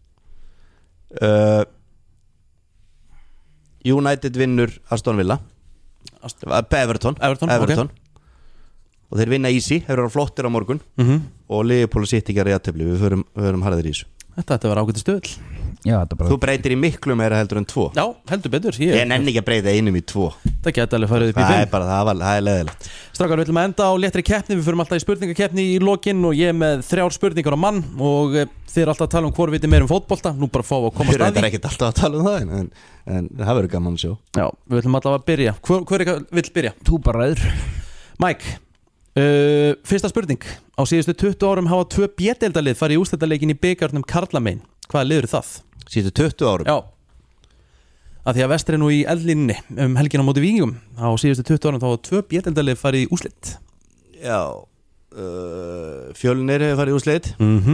United vinnur Aston Villa. Everton. Okay. Og þeir vinna easy, þeir eru flottir á morgun og Liverpool City gerði jafntefli. Við förum harðir í þessu. Þetta var ágætis stöðl. Já, þetta bara... Þú breytir í miklu meira heldur en 2. Já, heldur betur. Ég nenni ekki að breyta 1 í 2. Það geti alveg farið upp í 5. Það er bara, það er leðilegt. Strákar, við ætlum að enda á léttri keppni. Við förum alltaf í spurningakeppni í lokin og ég með 3 spurningar á mann og þið er alltaf að tala hvor viti meir fótbolta. Nú bara fá að koma staði. Við erum ekkert alltaf að tala það en það verður gaman að sjá. Já, við ætlum alltaf að byrja. Hver vill byrja? Þú bara ræður. Mike, fyrsta spurning. Á síðustu 20 árum hafa 2 B-deildalið farið í úrslitaleikin í bikarnum karlamein. Hvaða liður það? Síðustu 20 árum? Já. Að því að Vestri nú í eldlínunni helgina á móti Víkingum. Á síðustu 20 árum þá hafa 2 B-deildalið farið í úrslit. Já. Fjölnir hefur farið í úrslit.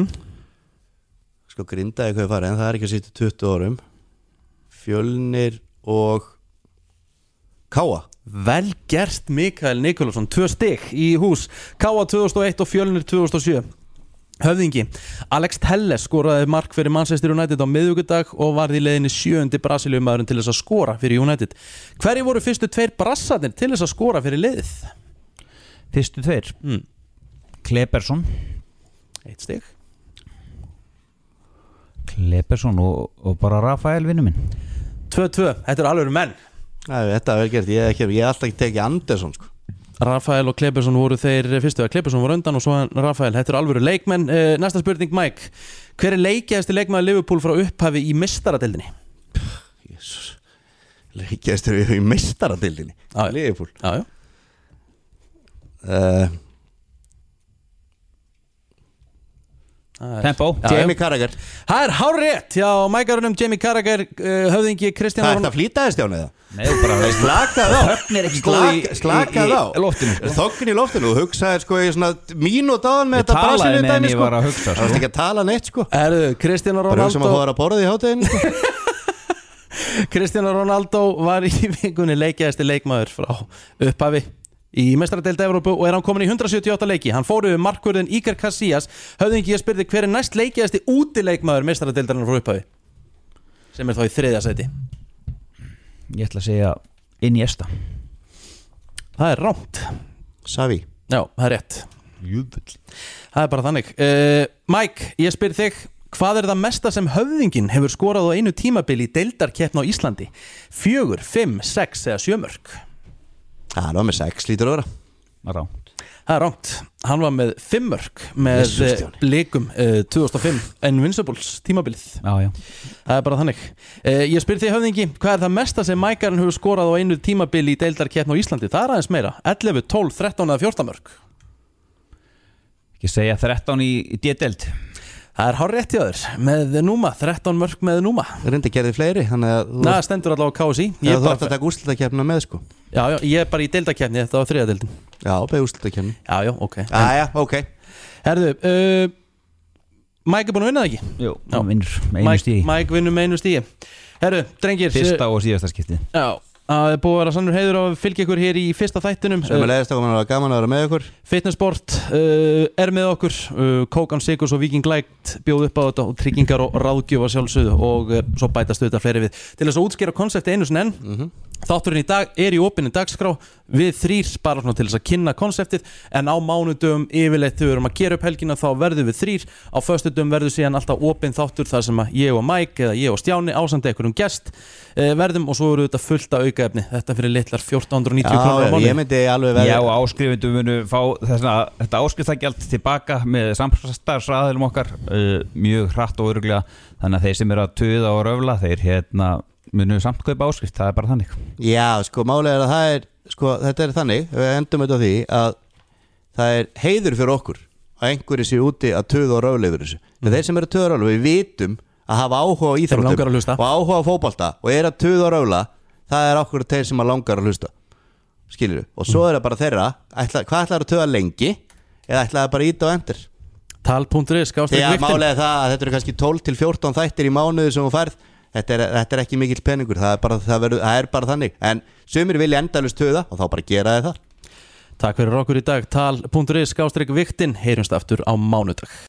Sko Grindavík hefur farið en það er ekki á síðustu 20 árum. Fjölnir og Káa. Vel gert Mikael Nikolásson. 2 stig í hús. Káa 2001 og Fjölnir 2007. Höfðingi, Alex Telles skoraði mark fyrir Manchester United á miðvikudag og varði í leiðinni 7. Brasilíumaðurinn til þess að skora fyrir United. Hverju voru fyrstu 2 brassarnir til þess að skora fyrir liðið? Fyrstu 2? Klebersson 1 stig. Klebersson og bara Rafael vinnu minn. 2-2, þetta er alveg menn. Þetta er vel gert, ég alltaf ekki tekið Andersson sko. Rafael og Klebersson voru þeir fyrstu. Klebersson voru undan og svo Rafael. Þetta er alvöru leikmenn. Næsta spurning, Mike. Hver er leikjæðasti leikmaður Liverpool frá upphafi í meistaradeildinni? Jesus. Leikjæðasti í meistaradeildinni? Liverpool? Já. Tempo. Jamie Carragher. Það er hárrétt. Já, Mækarunum Jamie Carragher, höfðingi Kristján Það er þetta flýtaðist Jánið það? Nei, bara slakað á. Þögn er ekki góð slakað á loftinu. Þögn í loftinu. Þú hugsaðir sko í svona mínútu áðan með þetta Brasilíu dæmi sko. Það varst ekki að tala neitt sko. Cristiano Ronaldo. Bara sem að fóra að borða í hátæðinu sko. Cristiano Ronaldo var í vikunni leikjæðasti leikmaður frá upphafi í meistaradeild Evrópu og er hann komin í 178 leiki. Hann fór yfir markvörðin Iker Casillas. Höfðingi, ég spurði hver er næst leikjæðasti útileikmaður meistaradeildarinnar frá upphafi? Sem er þá í 3. sæti. Ég ætla að segja Iniesta. Það er rámt. Xavi. Já, það er rétt. Það er bara þannig. Mike, ég spyr þig, hvað er það mesta sem höfðingin hefur skorað á einu tímabili í deildarkeppni á Íslandi? 4, 5, 6 eða 7 mörk? Það var með 6 lítur að vera. Rámt. Það er rámt. Hann var með 5 mörk með Blikum 2005 Invincibles tímabilið. Já. Það er bara þannig. Ég spyr þig, höfðingi, hvað er það mesta sem Mækarinn hefur skorað á einu tímabili í deildarkeppni á Íslandi? Það er aðeins meira. 11, 12, 13 eða 14 mörk? Ekki segja 13 í D-deild. Það er hárrétt hjá þér með Núma, 13 mörk með Núma. Reyndi gerði fleiri. Það stendur allavega á KSI. Þú ætti að taka úrslitakeppnina með sko. Já, ég er bara í deildakeppni, þetta var 3. deildin. Já, beð úrslitakeppni. Já, ok. Ok. Herðu, Mike er búin að vinna það ekki? Jú, hann vinnur með einu stígi. Mike vinnur með einu stígi. Herðu, drengir. Fyrsta og síðasta skipti. Já. Það er búið að vera sannur heiður að fylgja ykkur hér í fyrsta þættinum. Sem að leiðist að koma að gaman að vera með ykkur. Fitnessport er með okkur. Kókan Sigurs og Viking Light bjóð upp á þetta og tryggingar og ráðgjöf að sjálfsögðu og svo bætast þetta fleiri við. Til þess að útskýra konsepti einu sinni enn. Þátturinn í dag er í opinni dagskrá. Við 3 bara svona til þess að kynna konseptið, en á mánudögum yfirleitt þegar við erum að gera upp helgina þá verðum við 3. Á föstudögum verður síðan alltaf opinn þáttur þar sem að ég og Mike eða ég og Stjáni ásamt einhverjum gest verðum og svo eru þetta fullt af aukaefni. Þetta fyrir litlar 1490 krónur á mánuði. Ég myndi alveg verða. Já, og áskrifendum munu fá þetta áskriftagjald tilbaka með samstarfsaðilum okkar mjög hratt og örugglega, þannig að þeir sem eru að tuða og röfla þeir munu samt kaupa áskrift, það er bara þannig. Já, sko, málega er að það er sko, þetta er þannig, við endum þetta á því að það er heiður fyrir okkur að einhverju sé úti að tuða og röfla yfir þessu. Þeir sem eru að tuða og röfla, við vitum að hafa áhuga á íþróttum og áhuga á fótbolta og er að tuða og röfla, það er okkur þeir sem að langar að hlusta, skilur við, og svo er það bara þeirra, hvað ætlar að tuða lengi eða ætlar það bara að íta á endur? Tal.is Já, málega það að þetta eru kannski 12-14 þættir í mánuði sem þú færð. Þetta er ekki mikill peningur, það er bara þannig. En sumir vilja endalaust höfða og þá bara gera það. Takk fyrir okkur í dag. Tal.is/viktin. Heyrumst aftur á mánudag.